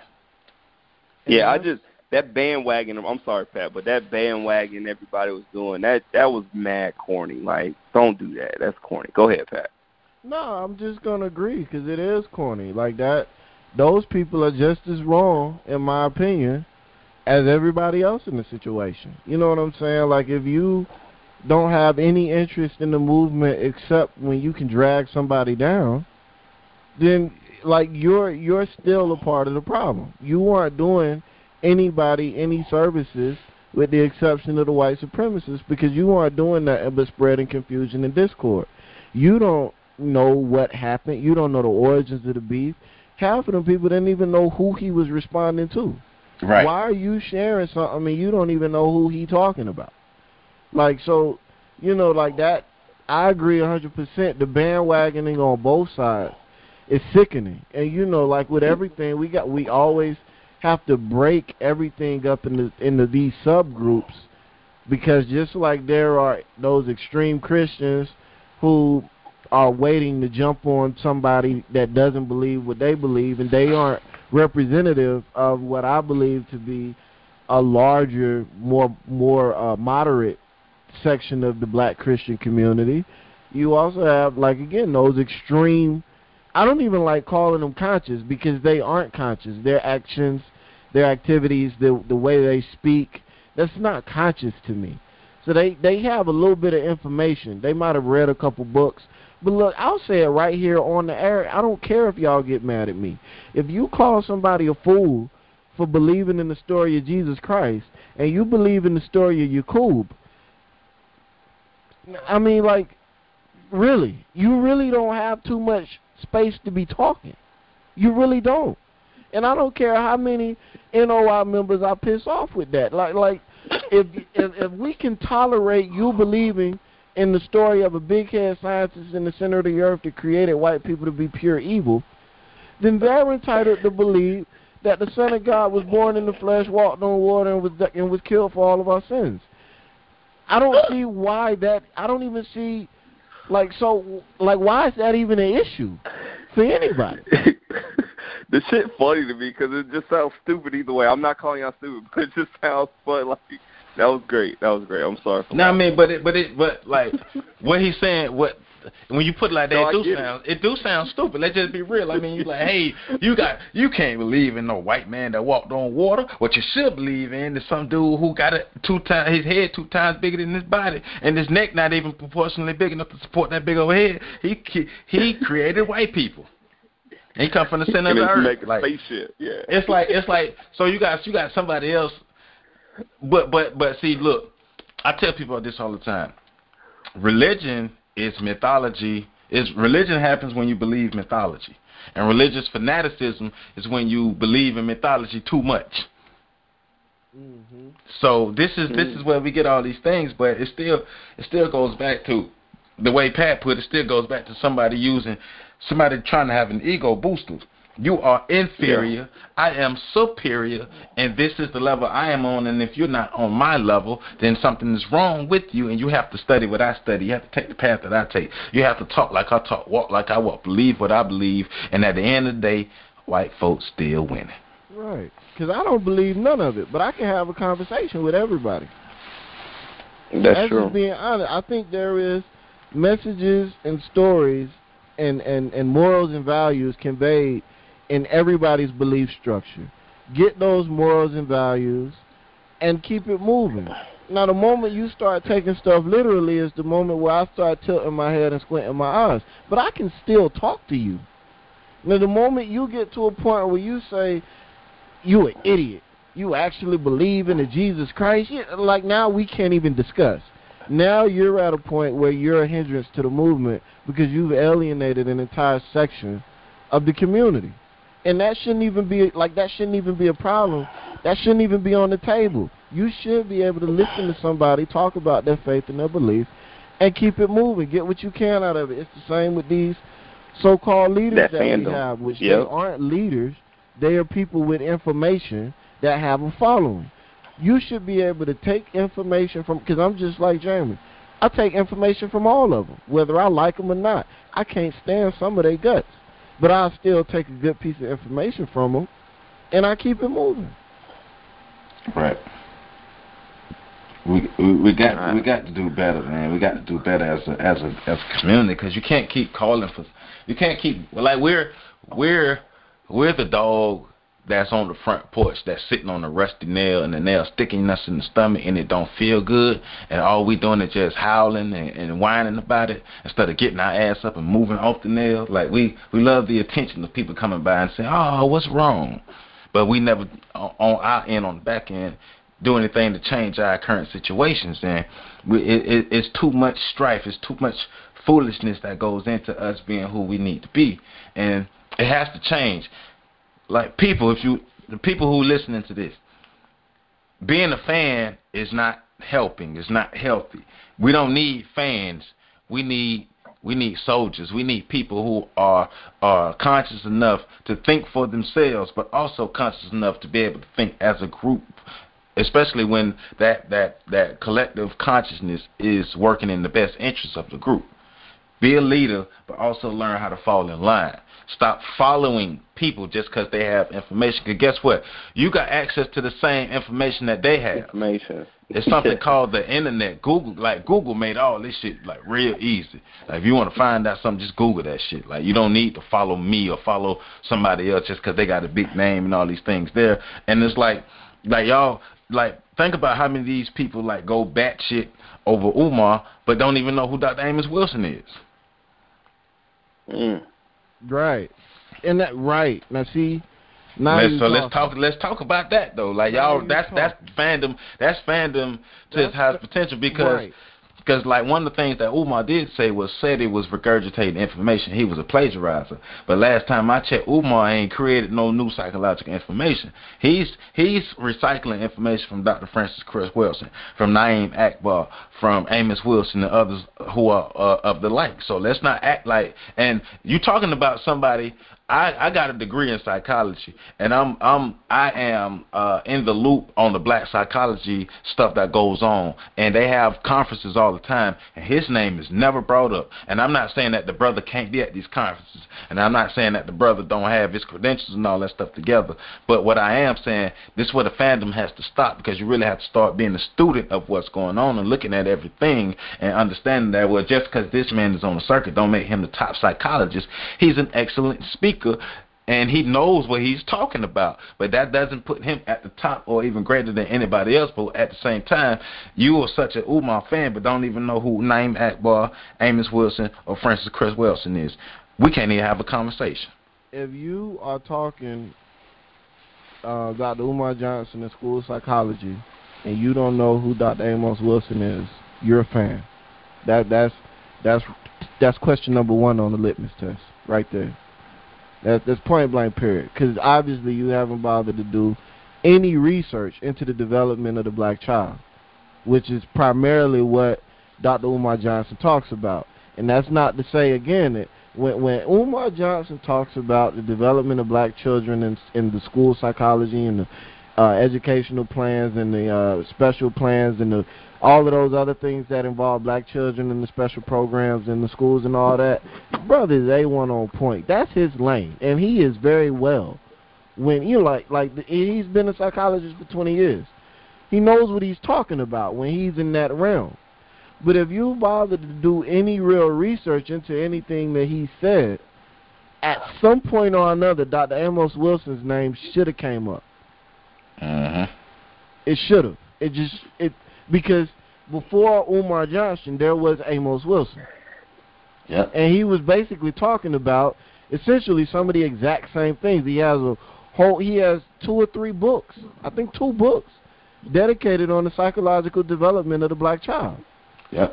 Yeah, that bandwagon. I'm sorry, Pat, but that bandwagon everybody was doing, that was mad corny. Like, don't do that. That's corny. Go ahead, Pat. No, I'm just gonna agree, because it is corny. Like that, those people are just as wrong, in my opinion, as everybody else in the situation. You know what I'm saying? Like, if you don't have any interest in the movement except when you can drag somebody down, then like you're still a part of the problem. You aren't doing anybody any services, with the exception of the white supremacists, because you aren't doing that but spreading confusion and discord. You don't know what happened. You don't know the origins of the beef. Half of them people didn't even know who he was responding to. Right. Why are you sharing something? I mean, you don't even know who he talking about. Like, so, you know, like that, I agree 100%. The bandwagoning on both sides is sickening. And, you know, like with everything, we always have to break everything up into these subgroups, because just like there are those extreme Christians who are waiting to jump on somebody that doesn't believe what they believe, and they aren't representative of what I believe to be a larger, more moderate section of the black Christian community. You also have, like, again, those extreme, I don't even like calling them conscious, because they aren't conscious. Their actions, their activities, the way they speak, that's not conscious to me. So they have a little bit of information. They might have read a couple books. But look, I'll say it right here on the air. I don't care if y'all get mad at me. If you call somebody a fool for believing in the story of Jesus Christ, and you believe in the story of Yaqub, I mean, like, really, you really don't have too much space to be talking. You really don't. And I don't care how many NOI members I piss off with that. Like if we can tolerate you believing in the story of a big head scientist in the center of the earth that created white people to be pure evil, then they're entitled to believe that the Son of God was born in the flesh, walked on water, and was killed for all of our sins. I don't see why that. I don't even see, like, so, like, why is that even an issue for anybody? The shit funny to me because it just sounds stupid either way. I'm not calling y'all stupid, but it just sounds fun. Like, that was great. I'm sorry for that. No, I mean, but like what he's saying, when you put it like that, it do sound stupid. Let's just be real. I mean, you like, hey, you can't believe in no white man that walked on water. What you should believe in is some dude who got his head 2 times bigger than his body, and his neck not even proportionally big enough to support that big old head. He created white people. And he come from the center of the earth. Make a spaceship. Yeah. It's like so you got somebody else. But see, look, I tell people this all the time. Religion is mythology. Religion happens when you believe mythology, and religious fanaticism is when you believe in mythology too much. Mm-hmm. So this is where we get all these things, but it still goes back to the way Pat put it, still goes back to somebody trying to have an ego booster. You are inferior. Yeah. I am superior, and this is the level I am on. And if you're not on my level, then something is wrong with you, and you have to study what I study. You have to take the path that I take. You have to talk like I talk, walk like I walk, believe what I believe. And at the end of the day, white folks still winning. Right. Because I don't believe none of it, but I can have a conversation with everybody. That's true. Just being honest. I think there is messages and stories and morals and values conveyed in everybody's belief structure. Get those morals and values and keep it moving. Now, the moment you start taking stuff literally is the moment where I start tilting my head and squinting my eyes. But I can still talk to you. Now, the moment you get to a point where you say, you an idiot, you actually believe in a Jesus Christ, like now we can't even discuss. Now you're at a point where you're a hindrance to the movement because you've alienated an entire section of the community. And that shouldn't even be a problem. That shouldn't even be on the table. You should be able to listen to somebody talk about their faith and their belief and keep it moving. Get what you can out of it. It's the same with these so-called leaders that we have, which they aren't leaders. They are people with information that have a following. You should be able to take information from, because I'm just like Jamie. I take information from all of them, whether I like them or not. I can't stand some of their guts, but I'll still take a good piece of information from them, and I keep it moving. Right. We got to do better, man. We got to do better as a community, because you can't keep calling for. You can't keep like we're the dog that's on the front porch that's sitting on a rusty nail, and the nail sticking us in the stomach, and it don't feel good, and all we doing is just howling and whining about it instead of getting our ass up and moving off the nail. Like we love the attention of people coming by and saying, "Oh, what's wrong?" But we never on our end, on the back end, do anything to change our current situations. And it's too much strife. It's too much foolishness that goes into us being who we need to be, and it has to change. Like the people who listening to this, being a fan is not helping. It's not healthy. We don't need fans. We need soldiers. We need people who are conscious enough to think for themselves, but also conscious enough to be able to think as a group, especially when that collective consciousness is working in the best interest of the group. Be a leader, but also learn how to fall in line. Stop following people just because they have information. Because guess what? You got access to the same information that they have. It's something called the internet. Google made all this shit like real easy. Like if you want to find out something, just Google that shit. Like you don't need to follow me or follow somebody else just because they got a big name and all these things there. And it's like y'all, like think about how many of these people like go batshit over Umar, but don't even know who Dr. Amos Wilson is. Right. And that right. Now see, let's talk about that though. Like y'all, that's fandom to its highest potential, because like one of the things that Umar did say said he was regurgitating information. He was a plagiarizer. But last time I checked, Umar ain't created no new psychological information. He's recycling information from Dr. Francis Cress Welsing, from Naeem Akbar, from Amos Wilson, and others who are of the like. So let's not act like. And you talking about somebody. I got a degree in psychology, and I am in the loop on the black psychology stuff that goes on, and they have conferences all the time, and his name is never brought up. And I'm not saying that the brother can't be at these conferences, and I'm not saying that the brother don't have his credentials and all that stuff together, but what I am saying, this is where the fandom has to stop, because you really have to start being a student of what's going on and looking at everything and understanding that, well, just because this man is on the circuit don't make him the top psychologist. He's an excellent speaker, and he knows what he's talking about, but that doesn't put him at the top or even greater than anybody else. But at the same time, you are such an Umar fan but don't even know who Naeem Akbar, Amos Wilson, or Francis Cress Welsing is. We can't even have a conversation. If you are talking Dr. Umar Johnson in School of Psychology and you don't know who Dr. Amos Wilson is, you're a fan. That's question number one on the litmus test right there. That's point blank period. Because obviously you haven't bothered to do any research into the development of the black child, which is primarily what Dr. Umar Johnson talks about. And that's not to say, again, that when Umar Johnson talks about the development of black children in the school psychology and the educational plans and the special plans and all of those other things that involve black children and the special programs in the schools and all that, brother is A1 on point. That's his lane, and he is very well. When you he's been a psychologist for 20 years. He knows what he's talking about when he's in that realm. But if you bother to do any real research into anything that he said, at some point or another, Dr. Amos Wilson's name should have came up. It should have. Because before Umar Johnson, there was Amos Wilson. Yep. And he was basically talking about essentially some of the exact same things. He has 2 or 3 books, I think 2 books, dedicated on the psychological development of the black child. Yep.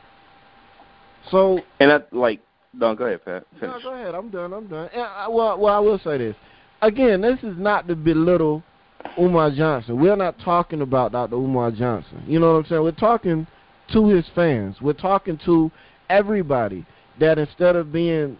So. And that's no, go ahead, Pat. Finish. No, go ahead. I'm done. And I will say this. Again, this is not to belittle Umar Johnson. We're not talking about Dr. Umar Johnson. You know what I'm saying? We're talking to his fans. We're talking to everybody that instead of being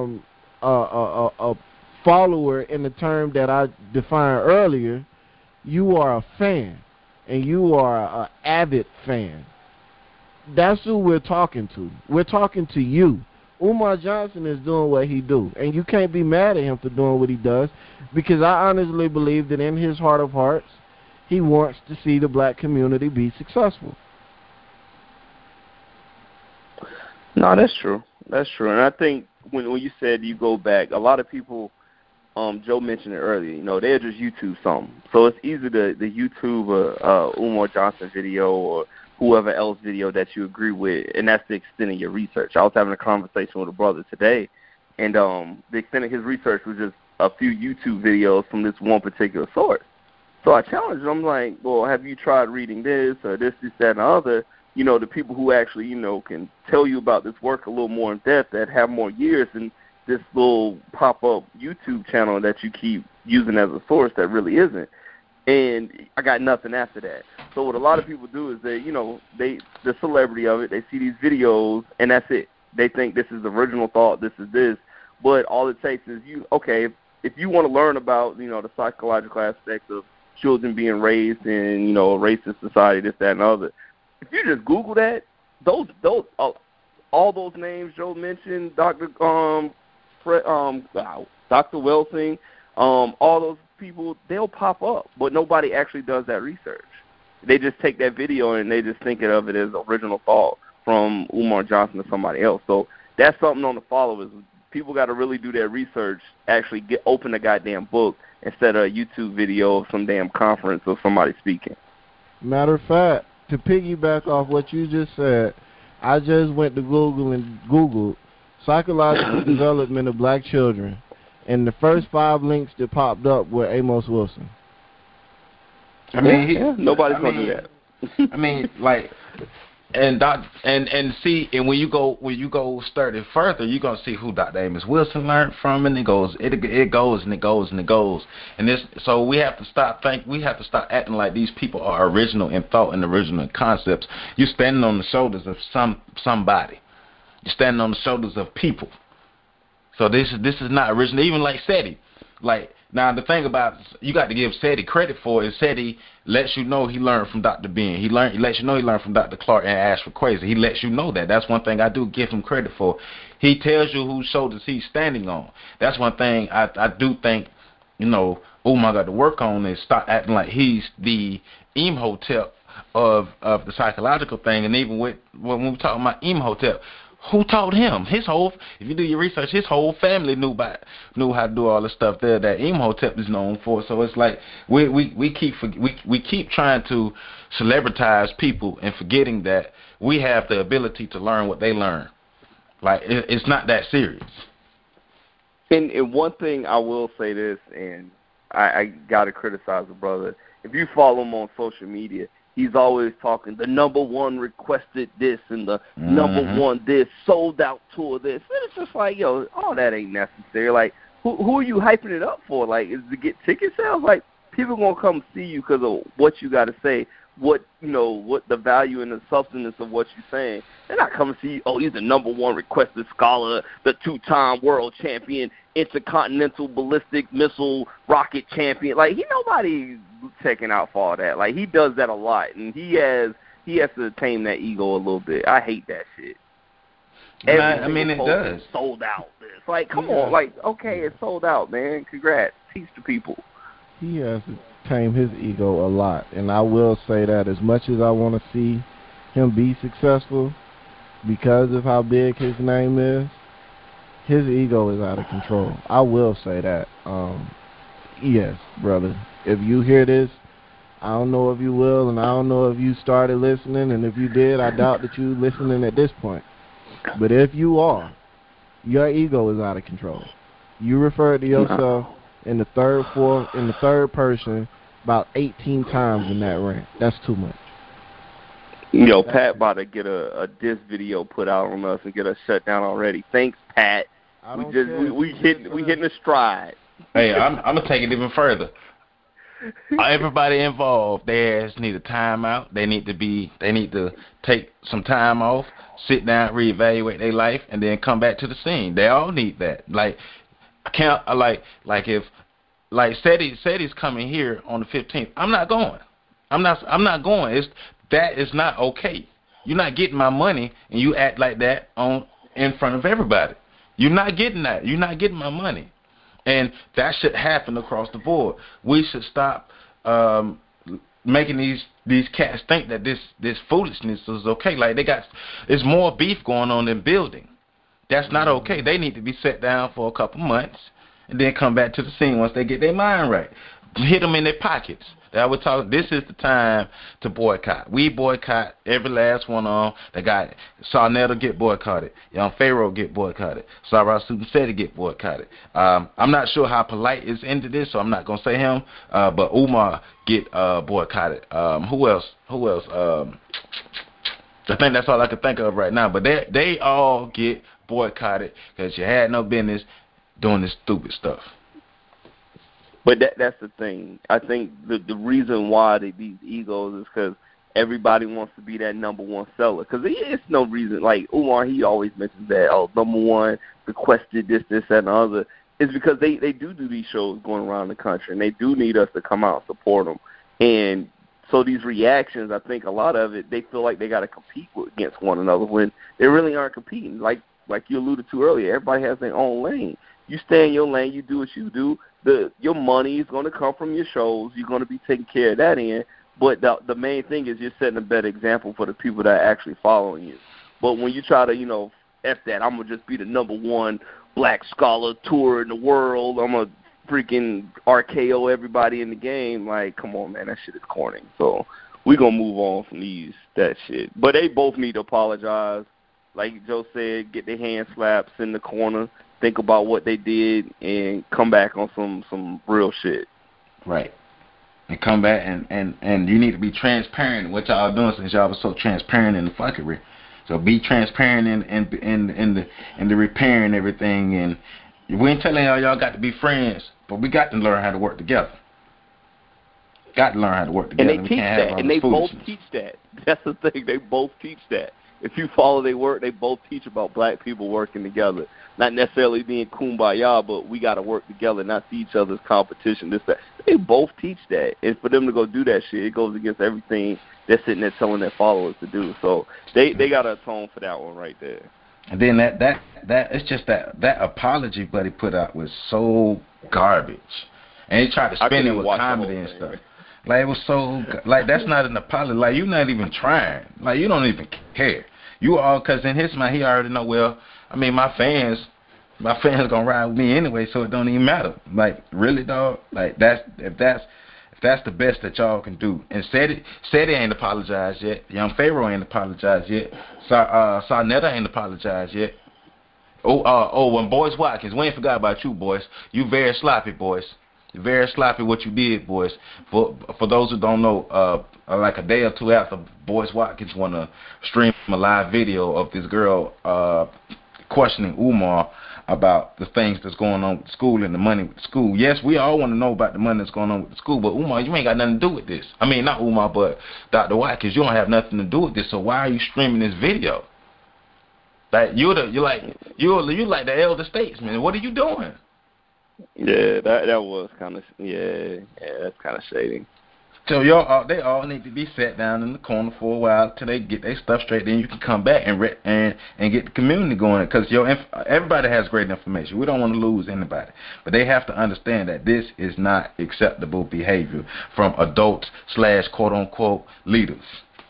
a follower in the term that I defined earlier, you are a fan, and you are an avid fan. That's who we're talking to. We're talking to you. Umar Johnson is doing what he do, and you can't be mad at him for doing what he does, because I honestly believe that in his heart of hearts, he wants to see the black community be successful. No, that's true. That's true. And I think when you said you go back, a lot of people, Joe mentioned it earlier, they'll just YouTube something. So it's easy to YouTube Umar Johnson video or whoever else video that you agree with, and that's the extent of your research. I was having a conversation with a brother today, and the extent of his research was just a few YouTube videos from this one particular source. So I challenged him. I'm like, well, have you tried reading this or this, that, and the other? The people who actually, can tell you about this work a little more in depth, that have more years than this little pop-up YouTube channel that you keep using as a source that really isn't. And I got nothing after that. So what a lot of people do is the celebrity of it, they see these videos, and that's it. They think this is the original thought, this is this. But all it takes is if you want to learn about, the psychological aspects of children being raised in, a racist society, this, that, and the other, if you just Google that, those all those names Joe mentioned, Dr. Welsing, all those people, they'll pop up, but nobody actually does that research. They just take that video and they just think of it as original thought from Umar Johnson or somebody else. So that's something on the followers. People got to really do their research, actually open a goddamn book instead of a YouTube video of some damn conference or somebody speaking. Matter of fact, to piggyback off what you just said, I just went to Google and Googled psychological development of black children, and the first 5 links that popped up were Amos Wilson. I mean, nobody's gonna do that. I mean, and when you go study further, you're gonna see who Dr. Amos Wilson learned from, and it goes and it goes. And so we have to stop acting like these people are original in thought and original in concepts. You're standing on the shoulders of somebody. You're standing on the shoulders of people. So this is not original. Even like SETI, now the thing about you got to give SETI credit for is SETI lets you know he learned from Dr. Ben. He lets you know he learned from Dr. Clark and Ashford Quasar. He lets you know that. That's one thing I do give him credit for. He tells you whose shoulders he's standing on. That's one thing I do think, Umar got to work on is stop acting like he's the Imhotep of the psychological thing. And even when we talk about Imhotep, who taught him? If you do your research, his whole family knew how to do all the stuff there that Imhotep is known for. So it's like we keep trying to celebritize people and forgetting that we have the ability to learn what they learn. It's not that serious. And one thing I will say this, and I got to criticize the brother. If you follow him on social media, he's always talking the #1 requested this and the #1 this, sold out tour this. And it's just like, all that ain't necessary. Who are you hyping it up for? Is it to get ticket sales? People going to come see you because of what you got to say what the value and the substance of what you're saying. They're not coming to see, oh, he's the #1 requested scholar, the 2-time world champion, intercontinental ballistic missile rocket champion. Like, nobody's checking out for all that. Like, he does that a lot, and he has to tame that ego a little bit. I hate that shit. I mean, it does. Sold out. It's like, come on, like, okay, it's sold out, man. Congrats. Teach the people. He has to tame his ego a lot, and I will say that as much as I want to see him be successful because of how big his name is, his ego is out of control. I will say that. Yes, brother. If you hear this, I don't know if you will, and I don't know if you started listening, and if you did, I doubt that you listening at this point. But if you are, your ego is out of control. You referred to yourself in the third person about 18 times in that rant. That's too much. Pat about to get a diss video put out on us and get us shut down already. Thanks, Pat. We hitting a stride. Hey, I'm gonna take it even further. Everybody involved, they need a timeout. They need to take some time off, sit down, reevaluate their life, and then come back to the scene. They all need that. Like, I can't if Seti's coming here on the 15th. I'm not going. I'm not going. That is not okay. You're not getting my money, and you act like that in front of everybody. You're not getting that. You're not getting my money. And that should happen across the board. We should stop making these cats think that this foolishness is okay. Like, it's more beef going on than building. That's not okay. They need to be set down for a couple months and then come back to the scene once they get their mind right. Hit them in their pockets. This is the time to boycott. We boycott every last one of them. They got Sarnetta get boycotted. Young Pharaoh get boycotted. Sarah Seti get boycotted. I'm not sure how polite is into this, so I'm not gonna say him. But Umar get boycotted. Who else? I think that's all I can think of right now. But they all get boycotted because you had no business doing this stupid stuff. But that's the thing. I think the reason why they beat egos is because everybody wants to be that #1 seller. Because it's no reason. Like Umar, he always mentions that, #1 requested this, that, and the other. It's because they do these shows going around the country, and they do need us to come out and support them. And so these reactions, I think a lot of it, they feel like they got to compete against one another when they really aren't competing. Like you alluded to earlier, everybody has their own lane. You stay in your lane, you do what you do. Your money is going to come from your shows. You're going to be taking care of that end. But the main thing is you're setting a better example for the people that are actually following you. But when you try to, F that, I'm going to just be the #1 black scholar tour in the world. I'm going to freaking RKO everybody in the game. Like, come on, man, that shit is corny. So we're going to move on from that shit. But they both need to apologize. Like Joe said, get their hand slaps in the corner. Think about what they did and come back on some real shit. Right. And come back and you need to be transparent in what y'all doing since y'all was so transparent in the fuckery. So be transparent in the repairing everything. And we ain't telling y'all got to be friends, but we got to learn how to work together. Got to learn how to work together. And they teach that, and they both teach that. That's the thing. They both teach that. If you follow their work, they both teach about black people working together. Not necessarily being kumbaya, but we got to work together, not see each other's competition. That. They both teach that. And for them to go do that shit, it goes against everything they're sitting there telling their followers to do. So they got to atone for that one right there. And then that it's just that apology Buddy put out was so garbage. And he tried to spin it with comedy and stuff. Like, it was so, like, that's not an apology. Like, you're not even trying. Like, you don't even care. You all, because in his mind, he already know, well, I mean, my fans gonna ride with me anyway, so it don't even matter. Like, really, dog? Like, if that's the best that y'all can do. And Seti ain't apologized yet. Young Pharaoh ain't apologized yet. Sarnetta ain't apologized yet. When Boyce Watkins, we ain't forgot about you, boys. You very sloppy, boys. Very sloppy what you did, boys. For those who don't know, like a day or two after Boyce Watkins wanna stream a live video of this girl questioning Umar about the things that's going on with the school and the money with the school. Yes, we all want to know about the money that's going on with the school, but Umar, you ain't got nothing to do with this. I mean, not Umar, but Dr. Watkins, you don't have nothing to do with this. So why are you streaming this video? Like you're like the elder statesman. What are you doing? Yeah, that was kind of that's kind of shady. So they all need to be sat down in the corner for a while till they get their stuff straight. Then you can come back and get the community going. Because everybody has great information. We don't want to lose anybody, but they have to understand that this is not acceptable behavior from adults / quote unquote leaders.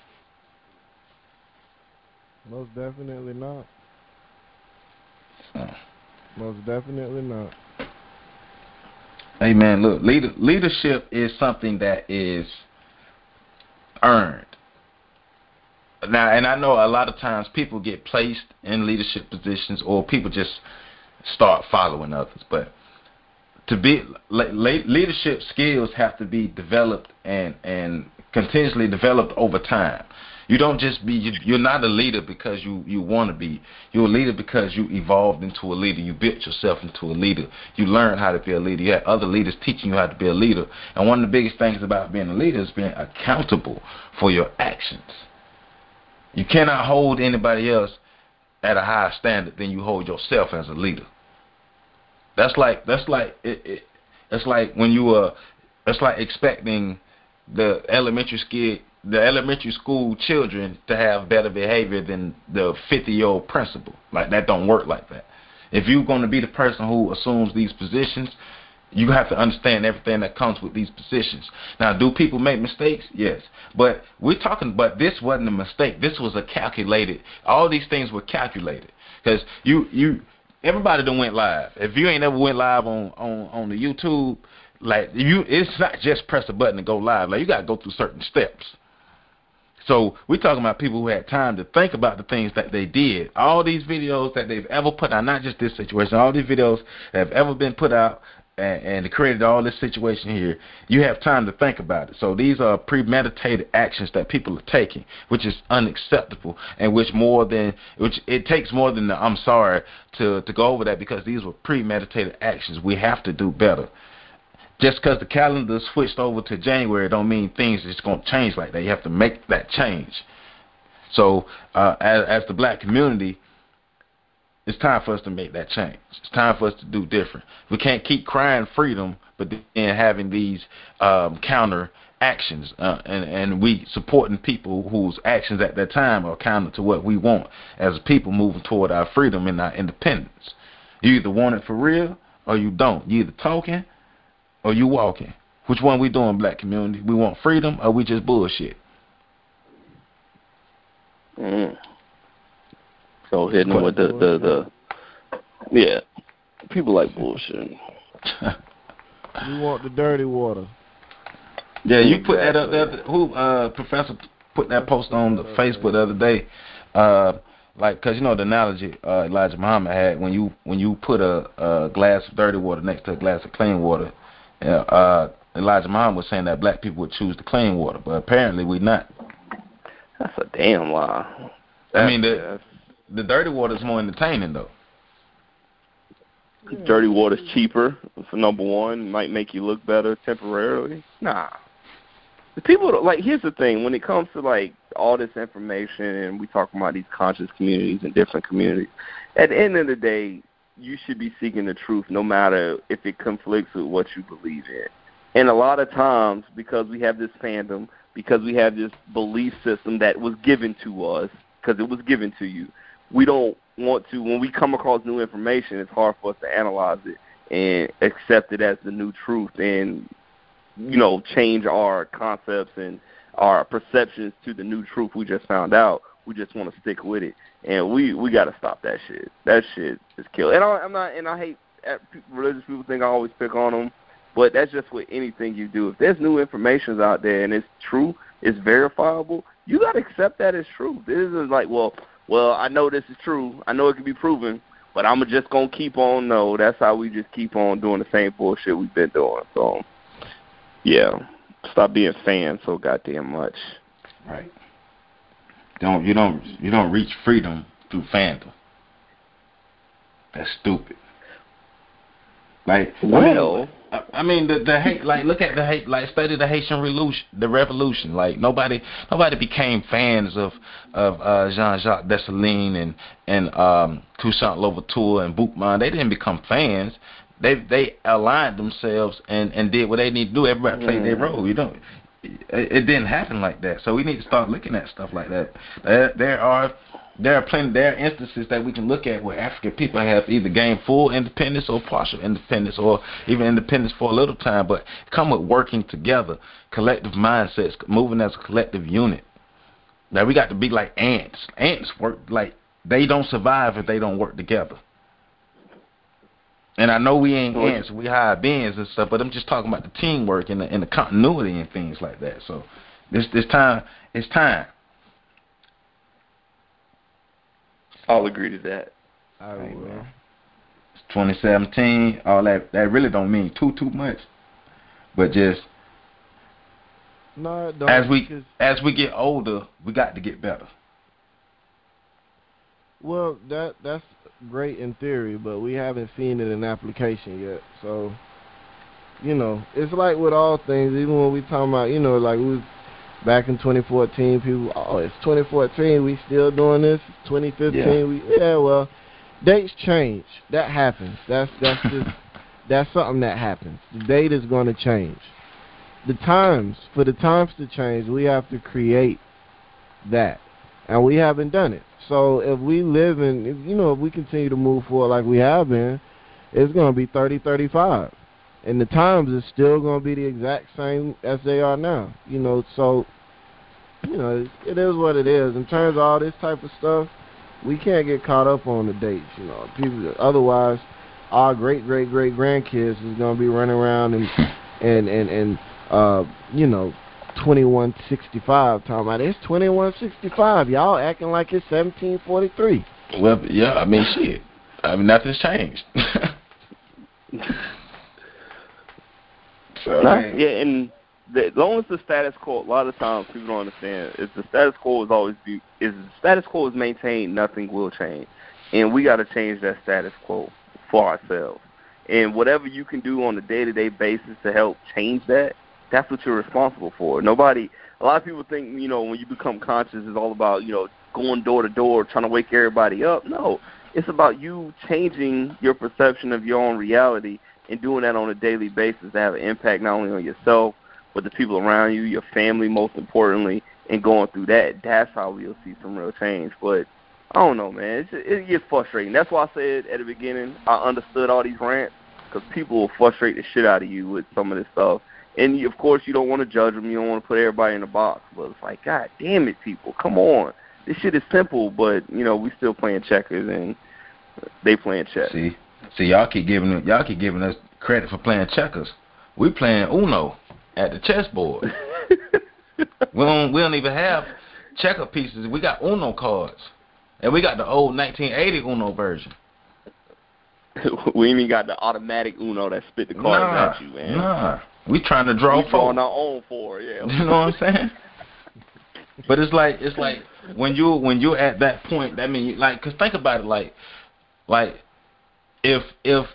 Most definitely not. So. Most definitely not. Hey man, look, leadership is something that is earned. Now, and I know a lot of times people get placed in leadership positions, or people just start following others. But to be leadership skills have to be developed and continuously developed over time. You don't just be, you're not a leader because you want to be. You're a leader because you evolved into a leader. You built yourself into a leader. You learned how to be a leader. You had other leaders teaching you how to be a leader. And one of the biggest things about being a leader is being accountable for your actions. You cannot hold anybody else at a higher standard than you hold yourself as a leader. That's like when it's like expecting the elementary school children to have better behavior than the 50-year-old principal. Like, that don't work like that. If you're going to be the person who assumes these positions, you have to understand everything that comes with these positions. Now, do people make mistakes? Yes. But but this wasn't a mistake. This was a calculated, all these things were calculated. Because everybody done went live. If you ain't ever went live on the YouTube, it's not just press a button and go live. Like, you got to go through certain steps. So we're talking about people who had time to think about the things that they did. All these videos that they've ever put out, not just this situation, all these videos that have ever been put out and created all this situation here, you have time to think about it. So these are premeditated actions that people are taking, which is unacceptable, and which it takes more than the I'm sorry to go over that, because these were premeditated actions. We have to do better. Just because the calendar switched over to January don't mean things are just going to change like that. You have to make that change. So as the black community, it's time for us to make that change. It's time for us to do different. We can't keep crying freedom, but then having these counter actions, and we supporting people whose actions at that time are counter to what we want as people moving toward our freedom and our independence. You either want it for real or you don't. You either talking or you walking. Which one we doing, black community? We want freedom or we just bullshit? So hitting them with the people like bullshit. We want the dirty water. Yeah, you put that up there. Professor put that post on the Facebook the other day. Because the analogy Elijah Muhammad had, when you put a glass of dirty water next to a glass of clean water, Elijah Muhammad was saying that black people would choose the clean water, but apparently we not. That's a damn lie. I mean, the dirty water is more entertaining, though. Dirty water's cheaper, for number one. Might make you look better temporarily. Nah. The people, here's the thing. When it comes to, all this information, and we talk about these conscious communities and different communities, at the end of the day, you should be seeking the truth no matter if it conflicts with what you believe in. And a lot of times, because we have this fandom, because we have this belief system that was given to us, because it was given to you, we don't want to, when we come across new information, it's hard for us to analyze it and accept it as the new truth and, change our concepts and our perceptions to the new truth we just found out. We just want to stick with it. And we got to stop that shit. That shit is killed. And I hate religious people think I always pick on them, but that's just with anything you do. If there's new information out there and it's true, it's verifiable, you got to accept that as true. This isn't like, well, I know this is true. I know it can be proven, but I'm just going to keep on. No, that's how we just keep on doing the same bullshit we've been doing. So, yeah, stop being fans so goddamn much. Right. You don't reach freedom through fandom. That's stupid. Like, well, I mean the hate. Like, look at the hate. Like, study the Haitian revolution. Like, nobody became fans of Jean-Jacques Dessalines and Toussaint Louverture and Boukman. They didn't become fans. They aligned themselves and did what they need to do. Everybody played their role. You know, it didn't happen like that. So we need to start looking at stuff like that. There are instances that we can look at where African people have either gained full independence or partial independence, or even independence for a little time, but come with working together, collective mindsets, moving as a collective unit. Now we got to be like ants. Ants work like they don't survive if they don't work together. And I know we ain't ants, we higher beings and stuff, but I'm just talking about the teamwork and the continuity and things like that. So this time, it's time. I'll agree to that. I will. It's 2017. All that really don't mean too much, but just no, it don't, as we get older, we got to get better. Well, that's great in theory, but we haven't seen it in application yet. So, you know, it's like with all things. Even when we talking about, you know, like we was back in 2014, people, it's 2014, we still doing this. 2015, well, dates change. That happens. That's just that's something that happens. The date is going to change. For the times to change, we have to create that, and we haven't done it. So if we live if we continue to move forward like we have been, it's going to be 30-35. And the times is still going to be the exact same as they are now. You know, so, you know, it is what it is. In terms of all this type of stuff, we can't get caught up on the dates, you know. People, otherwise, our great-great-great-grandkids is going to be running around and you know, 2165 talking about it's 2165. Y'all acting like it's 1743. Well, yeah, I mean, shit. I mean, nothing's changed. So, and as long as the status quo, a lot of times people don't understand, if the status quo is maintained, nothing will change. And we got to change that status quo for ourselves. And whatever you can do on a day-to-day basis to help change that, that's what you're responsible for. A lot of people think, you know, when you become conscious, it's all about, you know, going door to door, trying to wake everybody up. No, it's about you changing your perception of your own reality and doing that on a daily basis to have an impact not only on yourself, but the people around you, your family, most importantly, and going through that. That's how we'll see some real change. But I don't know, man. It gets frustrating. That's why I said at the beginning I understood all these rants, because people will frustrate the shit out of you with some of this stuff. And, of course, you don't want to judge them. You don't want to put everybody in a box. But it's like, God damn it, people. Come on. This shit is simple, but, you know, we still playing checkers and they playing chess. See, y'all keep giving us credit for playing checkers. We playing Uno at the chessboard. we don't even have checker pieces. We got Uno cards, and we got the old 1980 Uno version. We ain't even got the automatic Uno that spit the cards at you, man. Nah, we trying to draw. We drawing our own for it, yeah. You know what I'm saying? But it's like when you're at that point, that means cause think about it, like if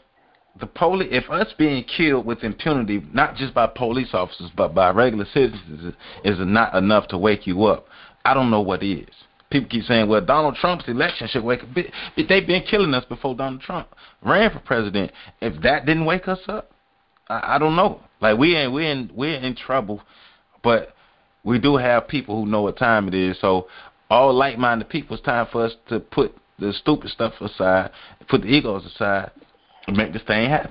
us being killed with impunity, not just by police officers but by regular citizens, is not enough to wake you up, I don't know what is. People keep saying, well, Donald Trump's election should wake up. They've been killing us before Donald Trump ran for president. If that didn't wake us up, I don't know. Like, we're in trouble, but we do have people who know what time it is. So all like-minded people, it's time for us to put the stupid stuff aside, put the egos aside, and make this thing happen.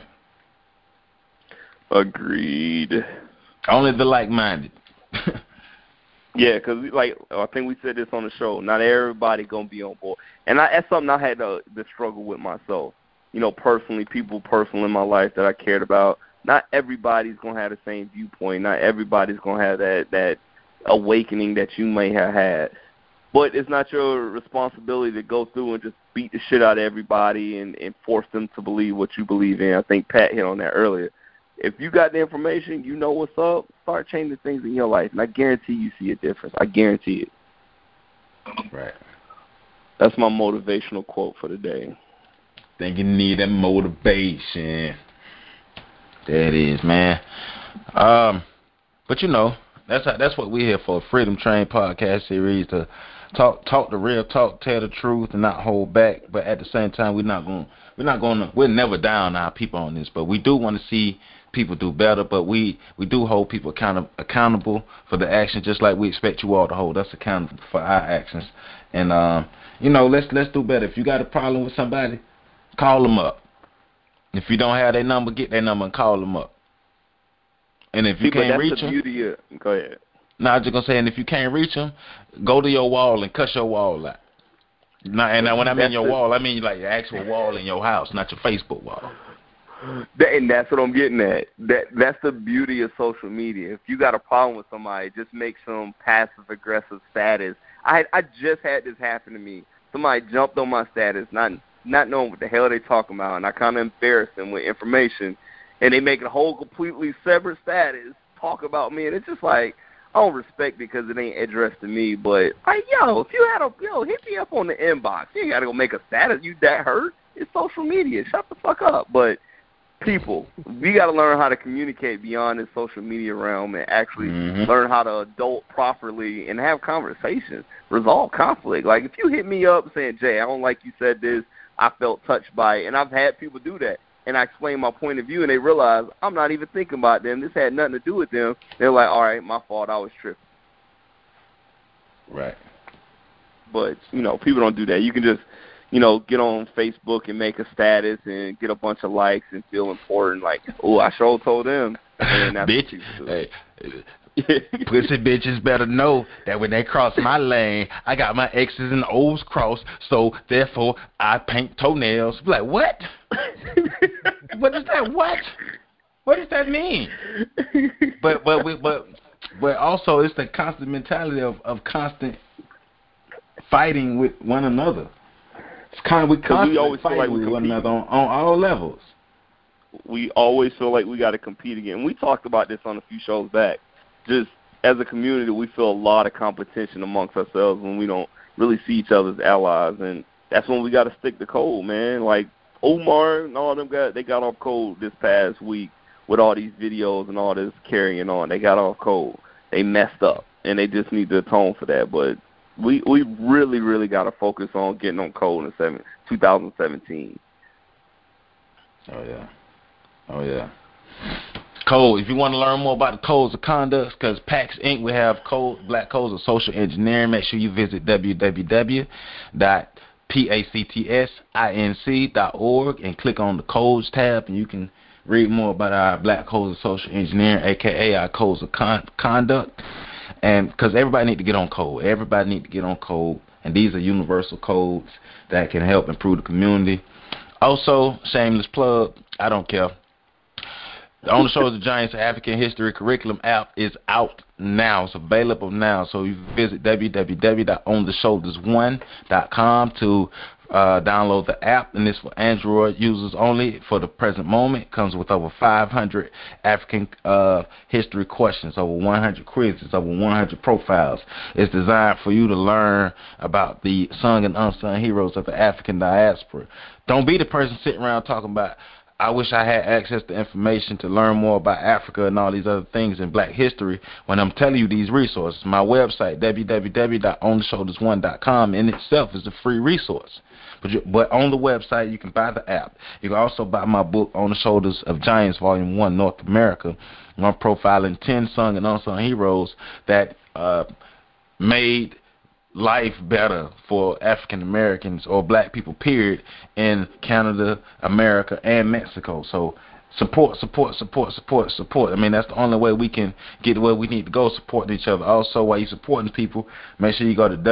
Agreed. Only the like-minded. Yeah, because I think we said this on the show. Not everybody gonna be on board, and that's something I had to struggle with myself. You know, people in my life that I cared about. Not everybody's gonna have the same viewpoint. Not everybody's gonna have that awakening that you may have had. But it's not your responsibility to go through and just beat the shit out of everybody and force them to believe what you believe in. I think Pat hit on that earlier. If you got the information, you know what's up, start changing things in your life, and I guarantee you see a difference. I guarantee it. Right. That's my motivational quote for the day. Think you need that motivation. There it is, man. But you know, that's what we're here for. Freedom Train podcast series to talk the real talk, tell the truth, and not hold back. But at the same time, we're never down our people on this. But we do want to see people do better. But we do hold people accountable for the actions, just like we expect you all to hold us accountable for our actions. And you know, let's do better. If you got a problem with somebody, call them up. If you don't have their number, get their number and call them up. And if you can't reach them, go ahead. No, I was just gonna say, and if you can't reach them, go to your wall and cuss your wall out. Now when I mean your wall, I mean like your actual wall in your house, not your Facebook wall. And that's what I'm getting at. That's the beauty of social media. If you got a problem with somebody, just make some passive aggressive status. I just had this happen to me. Somebody jumped on my status, not knowing what the hell they talking about, and I kind of embarrassed them with information, and they make a whole completely separate status talk about me, and it's just like, I don't respect it because it ain't addressed to me, but if you had hit me up on the inbox. You ain't got to go make a status. You that hurt? It's social media. Shut the fuck up. But people, we got to learn how to communicate beyond this social media realm and actually learn how to adult properly and have conversations, resolve conflict. Like if you hit me up saying, Jay, I don't like you said this, I felt touched by it, and I've had people do that. And I explain my point of view, and they realize I'm not even thinking about them. This had nothing to do with them. They're like, all right, my fault. I was tripping. Right. But, people don't do that. You can just, get on Facebook and make a status and get a bunch of likes and feel important. Like, oh, I sure told them. And that's bitch, hey, pussy bitches better know that when they cross my lane, I got my X's and O's crossed, so therefore I paint toenails. Like, what? What is that? What does that mean? But also it's the constant mentality of constant fighting with one another. It's we constantly fighting with one another on all levels. We always feel like we got to compete again. We talked about this on a few shows back. Just as a community, we feel a lot of competition amongst ourselves when we don't really see each other as allies, and that's when we got to stick to code, man. Like Omar and all them guys, they got off code this past week with all these videos and all this carrying on. They got off code. They messed up, and they just need to atone for that. But we really, really got to focus on getting on code in 2017. Oh, yeah. Code. If you want to learn more about the codes of conduct, because PAX Inc. we have Black Codes of Social Engineering. Make sure you visit www.pactsinc.org and click on the codes tab, and you can read more about our Black Codes of Social Engineering, aka our codes of conduct. And because everybody need to get on code. Everybody need to get on code, and these are universal codes that can help improve the community. Also, shameless plug, I don't care. The On the Shoulders of Giants African History Curriculum app is out now. It's available now. So you visit www.ontheshoulders1.com to download the app, and it's for Android users only for the present moment. It comes with over 500 African history questions, over 100 quizzes, over 100 profiles. It's designed for you to learn about the sung and unsung heroes of the African diaspora. Don't be the person sitting around talking about, I wish I had access to information to learn more about Africa and all these other things in black history when I'm telling you these resources. My website, www.ontheshoulders1.com, in itself is a free resource. But on the website, you can buy the app. You can also buy my book, On the Shoulders of Giants, Volume 1, North America. I'm profiling 10 sung and unsung heroes that made life better for African Americans or black people, period, in Canada, America, and Mexico. So support. I mean, that's the only way we can get to where we need to go, supporting each other. Also, while you're supporting people, make sure you go to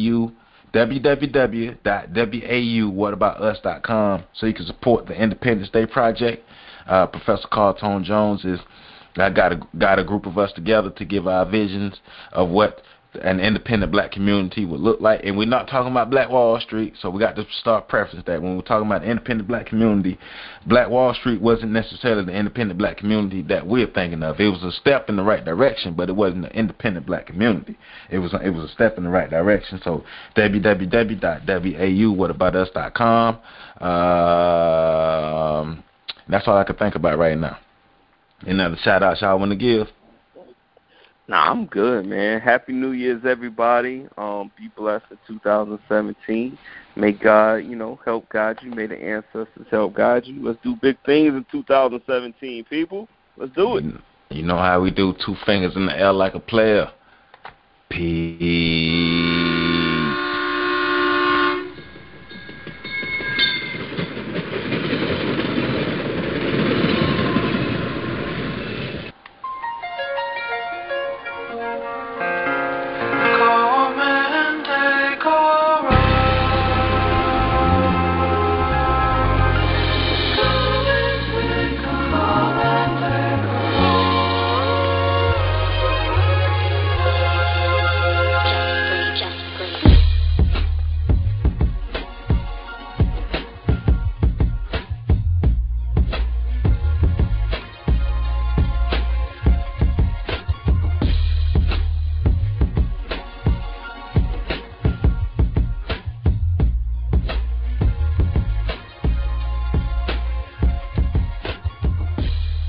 www.waboutus.com so you can support the Independence Day Project. Professor Carlton Jones got a group of us together to give our visions of what an independent black community would look like. And we're not talking about Black Wall Street, so we got to start preface that. When we're talking about the independent black community, Black Wall Street wasn't necessarily the independent black community that we're thinking of. It was a step in the right direction, but it wasn't an independent black community. It was a step in the right direction. So www.wauwhataboutus.com. That's all I can think about right now. Any other shout outs y'all want to give? Nah, I'm good, man. Happy New Year's, everybody. Be blessed in 2017. May God, help guide you. May the ancestors help guide you. Let's do big things in 2017, people. Let's do it. You know how we do. 2 fingers in the air like a player. Peace.